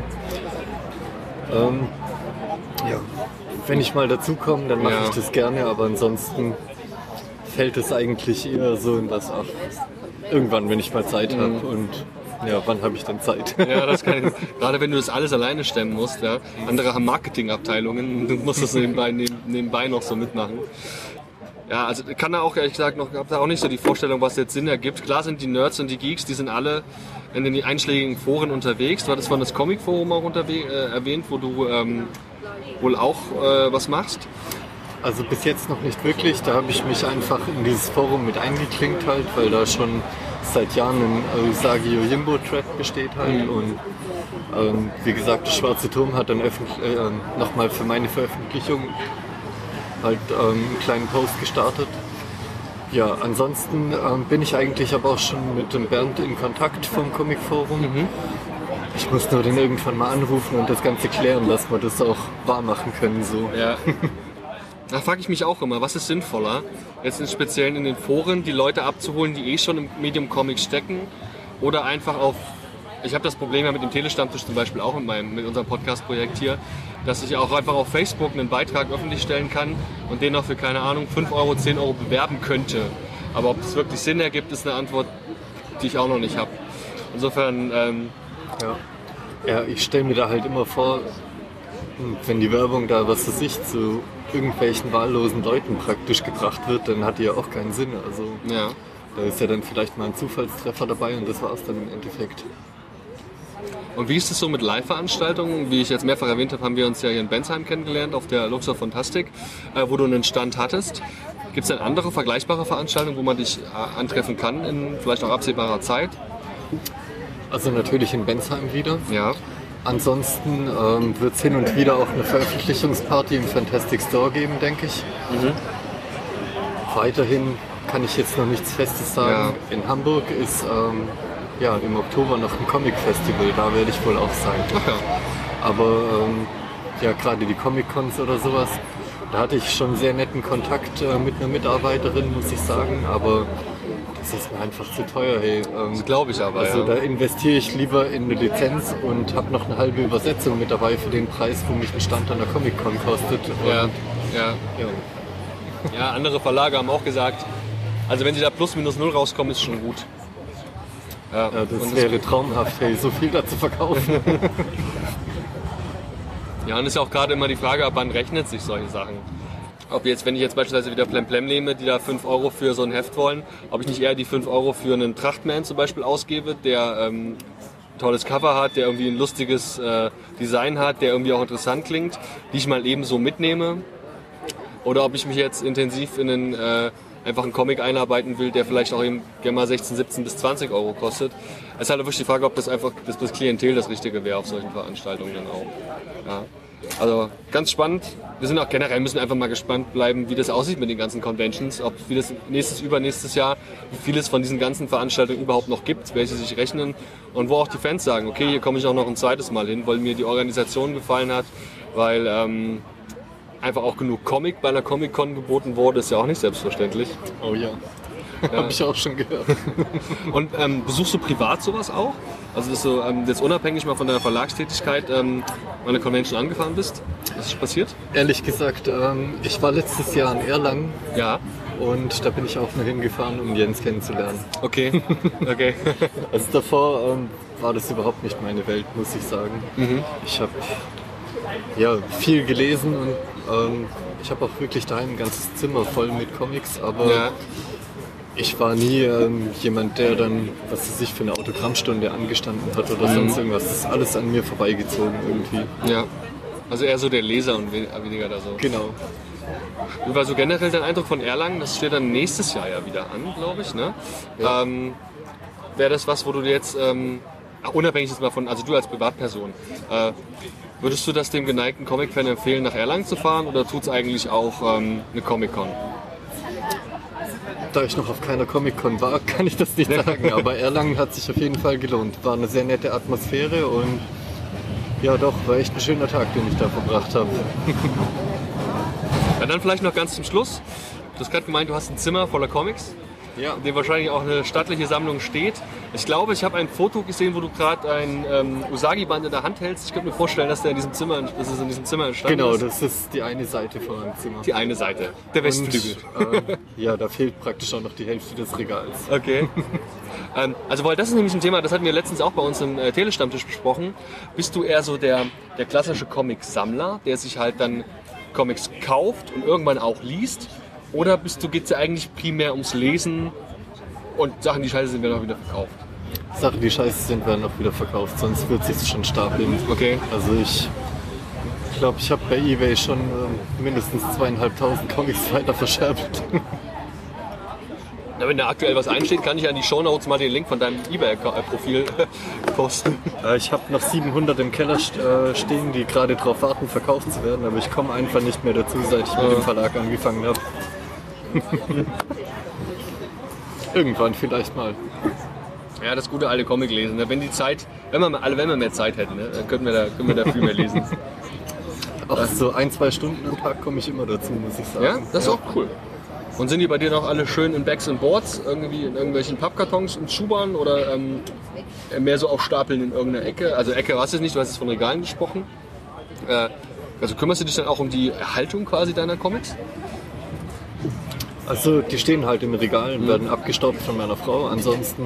Ja, wenn ich mal dazukomme, dann mache ich das gerne, aber ansonsten fällt es eigentlich eher so in das ab. Irgendwann, wenn ich mal Zeit habe und ja, wann habe ich denn Zeit? Ja, das kann ich. Gerade wenn du das alles alleine stemmen musst, ja. Andere haben Marketingabteilungen, du musst das nebenbei noch so mitmachen. Ja, also kann da auch ehrlich gesagt noch, habe da auch nicht so die Vorstellung, was jetzt Sinn ergibt. Klar sind die Nerds und die Geeks, die sind alle in den einschlägigen Foren unterwegs. Du hattest vorhin das Comic-Forum auch erwähnt, wo du wohl auch was machst. Also bis jetzt noch nicht wirklich, da habe ich mich einfach in dieses Forum mit eingeklinkt halt, weil da schon seit Jahren ein Usagi Yojimbo-Thread besteht halt und wie gesagt, der Schwarze Turm hat dann nochmal für meine Veröffentlichung halt einen kleinen Post gestartet. Ja, ansonsten bin ich eigentlich aber auch schon mit dem Bernd in Kontakt vom Comic-Forum. Ich muss nur den irgendwann mal anrufen und das Ganze klären, dass wir das auch wahr machen können. So. Ja. Da frage ich mich auch immer, was ist sinnvoller, jetzt im Speziellen in den Foren die Leute abzuholen, die schon im Medium Comic stecken, oder einfach ich habe das Problem ja mit dem Telestammtisch zum Beispiel auch mit unserem Podcast-Projekt hier, dass ich auch einfach auf Facebook einen Beitrag öffentlich stellen kann und den auch für, keine Ahnung, 5 Euro, 10 Euro bewerben könnte. Aber ob es wirklich Sinn ergibt, ist eine Antwort, die ich auch noch nicht habe. Insofern... Ja, ich stelle mir da halt immer vor, wenn die Werbung da, was weiß ich, zu irgendwelchen wahllosen Leuten praktisch gebracht wird, dann hat die ja auch keinen Sinn. Also da ist ja dann vielleicht mal ein Zufallstreffer dabei und das war es dann im Endeffekt. Und wie ist es so mit Live-Veranstaltungen? Wie ich jetzt mehrfach erwähnt habe, haben wir uns ja hier in Bensheim kennengelernt, auf der Luxor Fantastik, wo du einen Stand hattest. Gibt es denn andere vergleichbare Veranstaltungen, wo man dich antreffen kann, in vielleicht auch absehbarer Zeit? Also natürlich in Bensheim wieder. Ja. Ansonsten wird es hin und wieder auch eine Veröffentlichungsparty im Fantastic Store geben, denke ich. Weiterhin kann ich jetzt noch nichts Festes sagen. Ja. In Hamburg ist im Oktober noch ein Comic-Festival, da werde ich wohl auch sein. Ach ja. Aber gerade die Comic-Cons oder sowas, da hatte ich schon sehr netten Kontakt mit einer Mitarbeiterin, muss ich sagen, aber das ist mir einfach zu teuer. Hey. Das glaube ich aber, also da investiere ich lieber in eine Lizenz und habe noch eine halbe Übersetzung mit dabei für den Preis, wo mich ein Stand an der Comic-Con kostet. Ja, andere Verlage haben auch gesagt, also wenn sie da plus minus null rauskommen, ist schon gut. Ja, das wäre traumhaft, hey, so viel da zu verkaufen. Ja, und ist ja auch gerade immer die Frage, ab wann rechnet sich solche Sachen. Ob jetzt, wenn ich jetzt beispielsweise wieder Plemplem nehme, die da 5 Euro für so ein Heft wollen, ob ich nicht eher die 5 Euro für einen Trachtman zum Beispiel ausgebe, der ein tolles Cover hat, der irgendwie ein lustiges Design hat, der irgendwie auch interessant klingt, die ich mal eben so mitnehme. Oder ob ich mich jetzt intensiv in einfach einen Comic einarbeiten will, der vielleicht auch eben gerne mal 16, 17 bis 20 Euro kostet. Es ist halt wirklich die Frage, ob das einfach das Klientel das Richtige wäre auf solchen Veranstaltungen dann auch. Ja. Also ganz spannend. Wir sind auch generell, müssen einfach mal gespannt bleiben, wie das aussieht mit den ganzen Conventions, ob wie das übernächstes Jahr, wie viel es von diesen ganzen Veranstaltungen überhaupt noch gibt, welche sich rechnen und wo auch die Fans sagen, okay, hier komme ich auch noch ein zweites Mal hin, weil mir die Organisation gefallen hat, weil einfach auch genug Comic bei einer Comic-Con geboten wurde, ist ja auch nicht selbstverständlich. Oh ja. Habe ich auch schon gehört. Und besuchst du privat sowas auch? Also dass du jetzt unabhängig mal von deiner Verlagstätigkeit mal eine Convention angefahren bist? Was ist passiert? Ehrlich gesagt, ich war letztes Jahr in Erlangen. Ja. Und da bin ich auch nur hingefahren, um Jens kennenzulernen. Okay. Also davor war das überhaupt nicht meine Welt, muss ich sagen. Ich habe viel gelesen und ich habe auch wirklich daheim ein ganzes Zimmer voll mit Comics, aber ich war nie jemand, der dann, was weiß ich, für eine Autogrammstunde angestanden hat oder sonst irgendwas. Das ist alles an mir vorbeigezogen irgendwie. Ja, also eher so der Leser und weniger da so. Genau. Wie war so generell dein Eindruck von Erlangen? Das steht dann nächstes Jahr ja wieder an, glaube ich, ne? Ja. Wäre das was, wo du jetzt, unabhängig jetzt mal von, also du als Privatperson, Würdest du das dem geneigten Comic-Fan empfehlen, nach Erlangen zu fahren oder tut es eigentlich auch eine Comic-Con? Da ich noch auf keiner Comic-Con war, kann ich das nicht sagen, aber Erlangen hat sich auf jeden Fall gelohnt. War eine sehr nette Atmosphäre und ja doch, war echt ein schöner Tag, den ich da verbracht habe. Ja, dann vielleicht noch ganz zum Schluss. Du hast gerade gemeint, du hast ein Zimmer voller Comics, Ja. in dem wahrscheinlich auch eine stattliche Sammlung steht. Ich glaube, ich habe ein Foto gesehen, wo du gerade ein Usagi-Band in der Hand hältst. Ich könnte mir vorstellen, dass es in diesem Zimmer entstanden Genau, ist. das ist die eine Seite von meinem Zimmer. Die eine Seite, der Westflügel. Ja, da fehlt praktisch auch noch die Hälfte des Regals. Okay. Also, weil das ist nämlich ein Thema, das hatten wir letztens auch bei uns im Telestammtisch besprochen. Bist du eher so der klassische Comic-Sammler, der sich halt dann Comics kauft und irgendwann auch liest? Oder geht es ja eigentlich primär ums Lesen und Sachen, die scheiße sind, werden auch wieder verkauft? Sachen, die scheiße sind, werden auch wieder verkauft, sonst wird es sich schon stapeln. Okay. Also ich glaube, ich habe bei eBay schon mindestens 2.500 Comics weiter verscherbelt. Na, wenn da aktuell was einsteht, kann ich an die Shownotes mal den Link von deinem eBay-Profil posten. Ich habe noch 700 im Keller stehen, die gerade darauf warten, verkauft zu werden, aber ich komme einfach nicht mehr dazu, seit ich mit dem Verlag angefangen habe. Irgendwann vielleicht mal. Ja, das gute alte Comic lesen. Ne? Wenn wir mehr Zeit hätten, ne? Dann können wir da viel mehr lesen. Auch so 1-2 Stunden am Tag komme ich immer dazu, muss ich sagen. Ja, das ist auch cool. Und sind die bei dir noch alle schön in Bags and Boards, irgendwie in irgendwelchen Pappkartons und Schubern oder mehr so auf Stapeln in irgendeiner Ecke? Also Ecke hast du nicht, du hast jetzt von Regalen gesprochen. Also kümmerst du dich dann auch um die Erhaltung quasi deiner Comics? Also die stehen halt im Regal und werden abgestaubt von meiner Frau. Ansonsten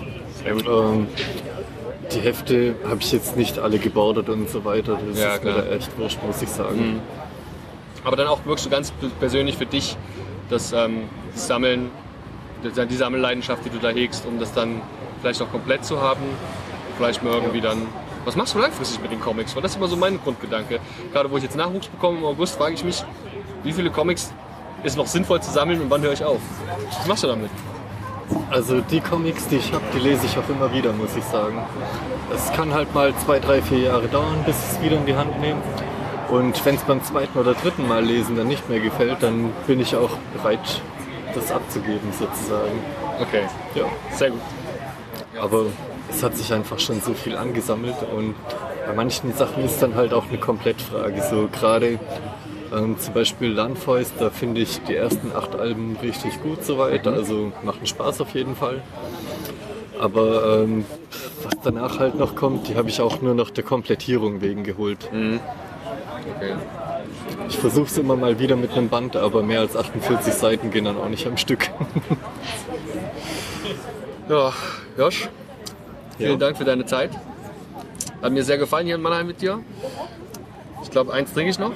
die Hefte habe ich jetzt nicht alle gebordet und so weiter. Das Ja, ist mir klar. da echt wurscht, muss ich sagen. Aber dann auch wirklich so ganz persönlich für dich das Sammeln, die Sammelleidenschaft, die du da hegst, um das dann vielleicht auch komplett zu haben. Vielleicht mal irgendwie dann. Was machst du langfristig mit den Comics? Weil das ist immer so mein Grundgedanke. Gerade wo ich jetzt Nachwuchs bekomme im August, frage ich mich, wie viele Comics ist noch sinnvoll zu sammeln und wann höre ich auf? Was machst du damit? Also die Comics, die ich habe, die lese ich auch immer wieder, muss ich sagen. Es kann halt mal 2, 3, 4 Jahre dauern, bis ich es wieder in die Hand nehme. Und wenn es beim zweiten oder dritten Mal lesen dann nicht mehr gefällt, dann bin ich auch bereit, das abzugeben sozusagen. Okay, Ja. sehr gut. Aber es hat sich einfach schon so viel angesammelt und bei manchen Sachen ist dann halt auch eine Komplettfrage. So gerade zum Beispiel Landfäust, da finde ich die ersten 8 Alben richtig gut soweit, also machen Spaß auf jeden Fall. Aber was danach halt noch kommt, die habe ich auch nur noch der Komplettierung wegen geholt. Okay. Ich versuche es immer mal wieder mit einem Band, aber mehr als 48 Seiten gehen dann auch nicht am Stück. Ja, Josh, vielen Dank für deine Zeit. Hat mir sehr gefallen hier in Mannheim mit dir. Ich glaube, eins trinke ich noch.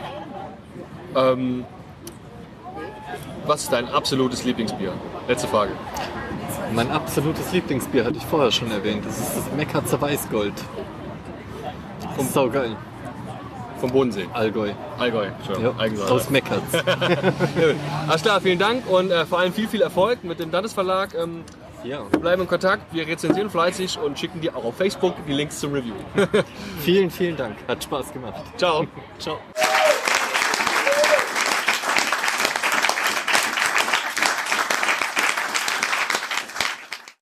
Was ist dein absolutes Lieblingsbier? Letzte Frage. Mein absolutes Lieblingsbier hatte ich vorher schon erwähnt. Das ist das Meckerzer Weißgold. Das ist saugeil. Vom Bodensee. Allgäu. Allgäu. Ja, Eigensäure. aus Meckerz. Alles klar, vielen Dank und vor allem viel Erfolg mit dem Dantes Verlag. Ja. Wir bleiben in Kontakt, wir rezensieren fleißig und schicken dir auch auf Facebook die Links zum Review. Vielen, vielen Dank. Hat Spaß gemacht. Ciao. Ciao.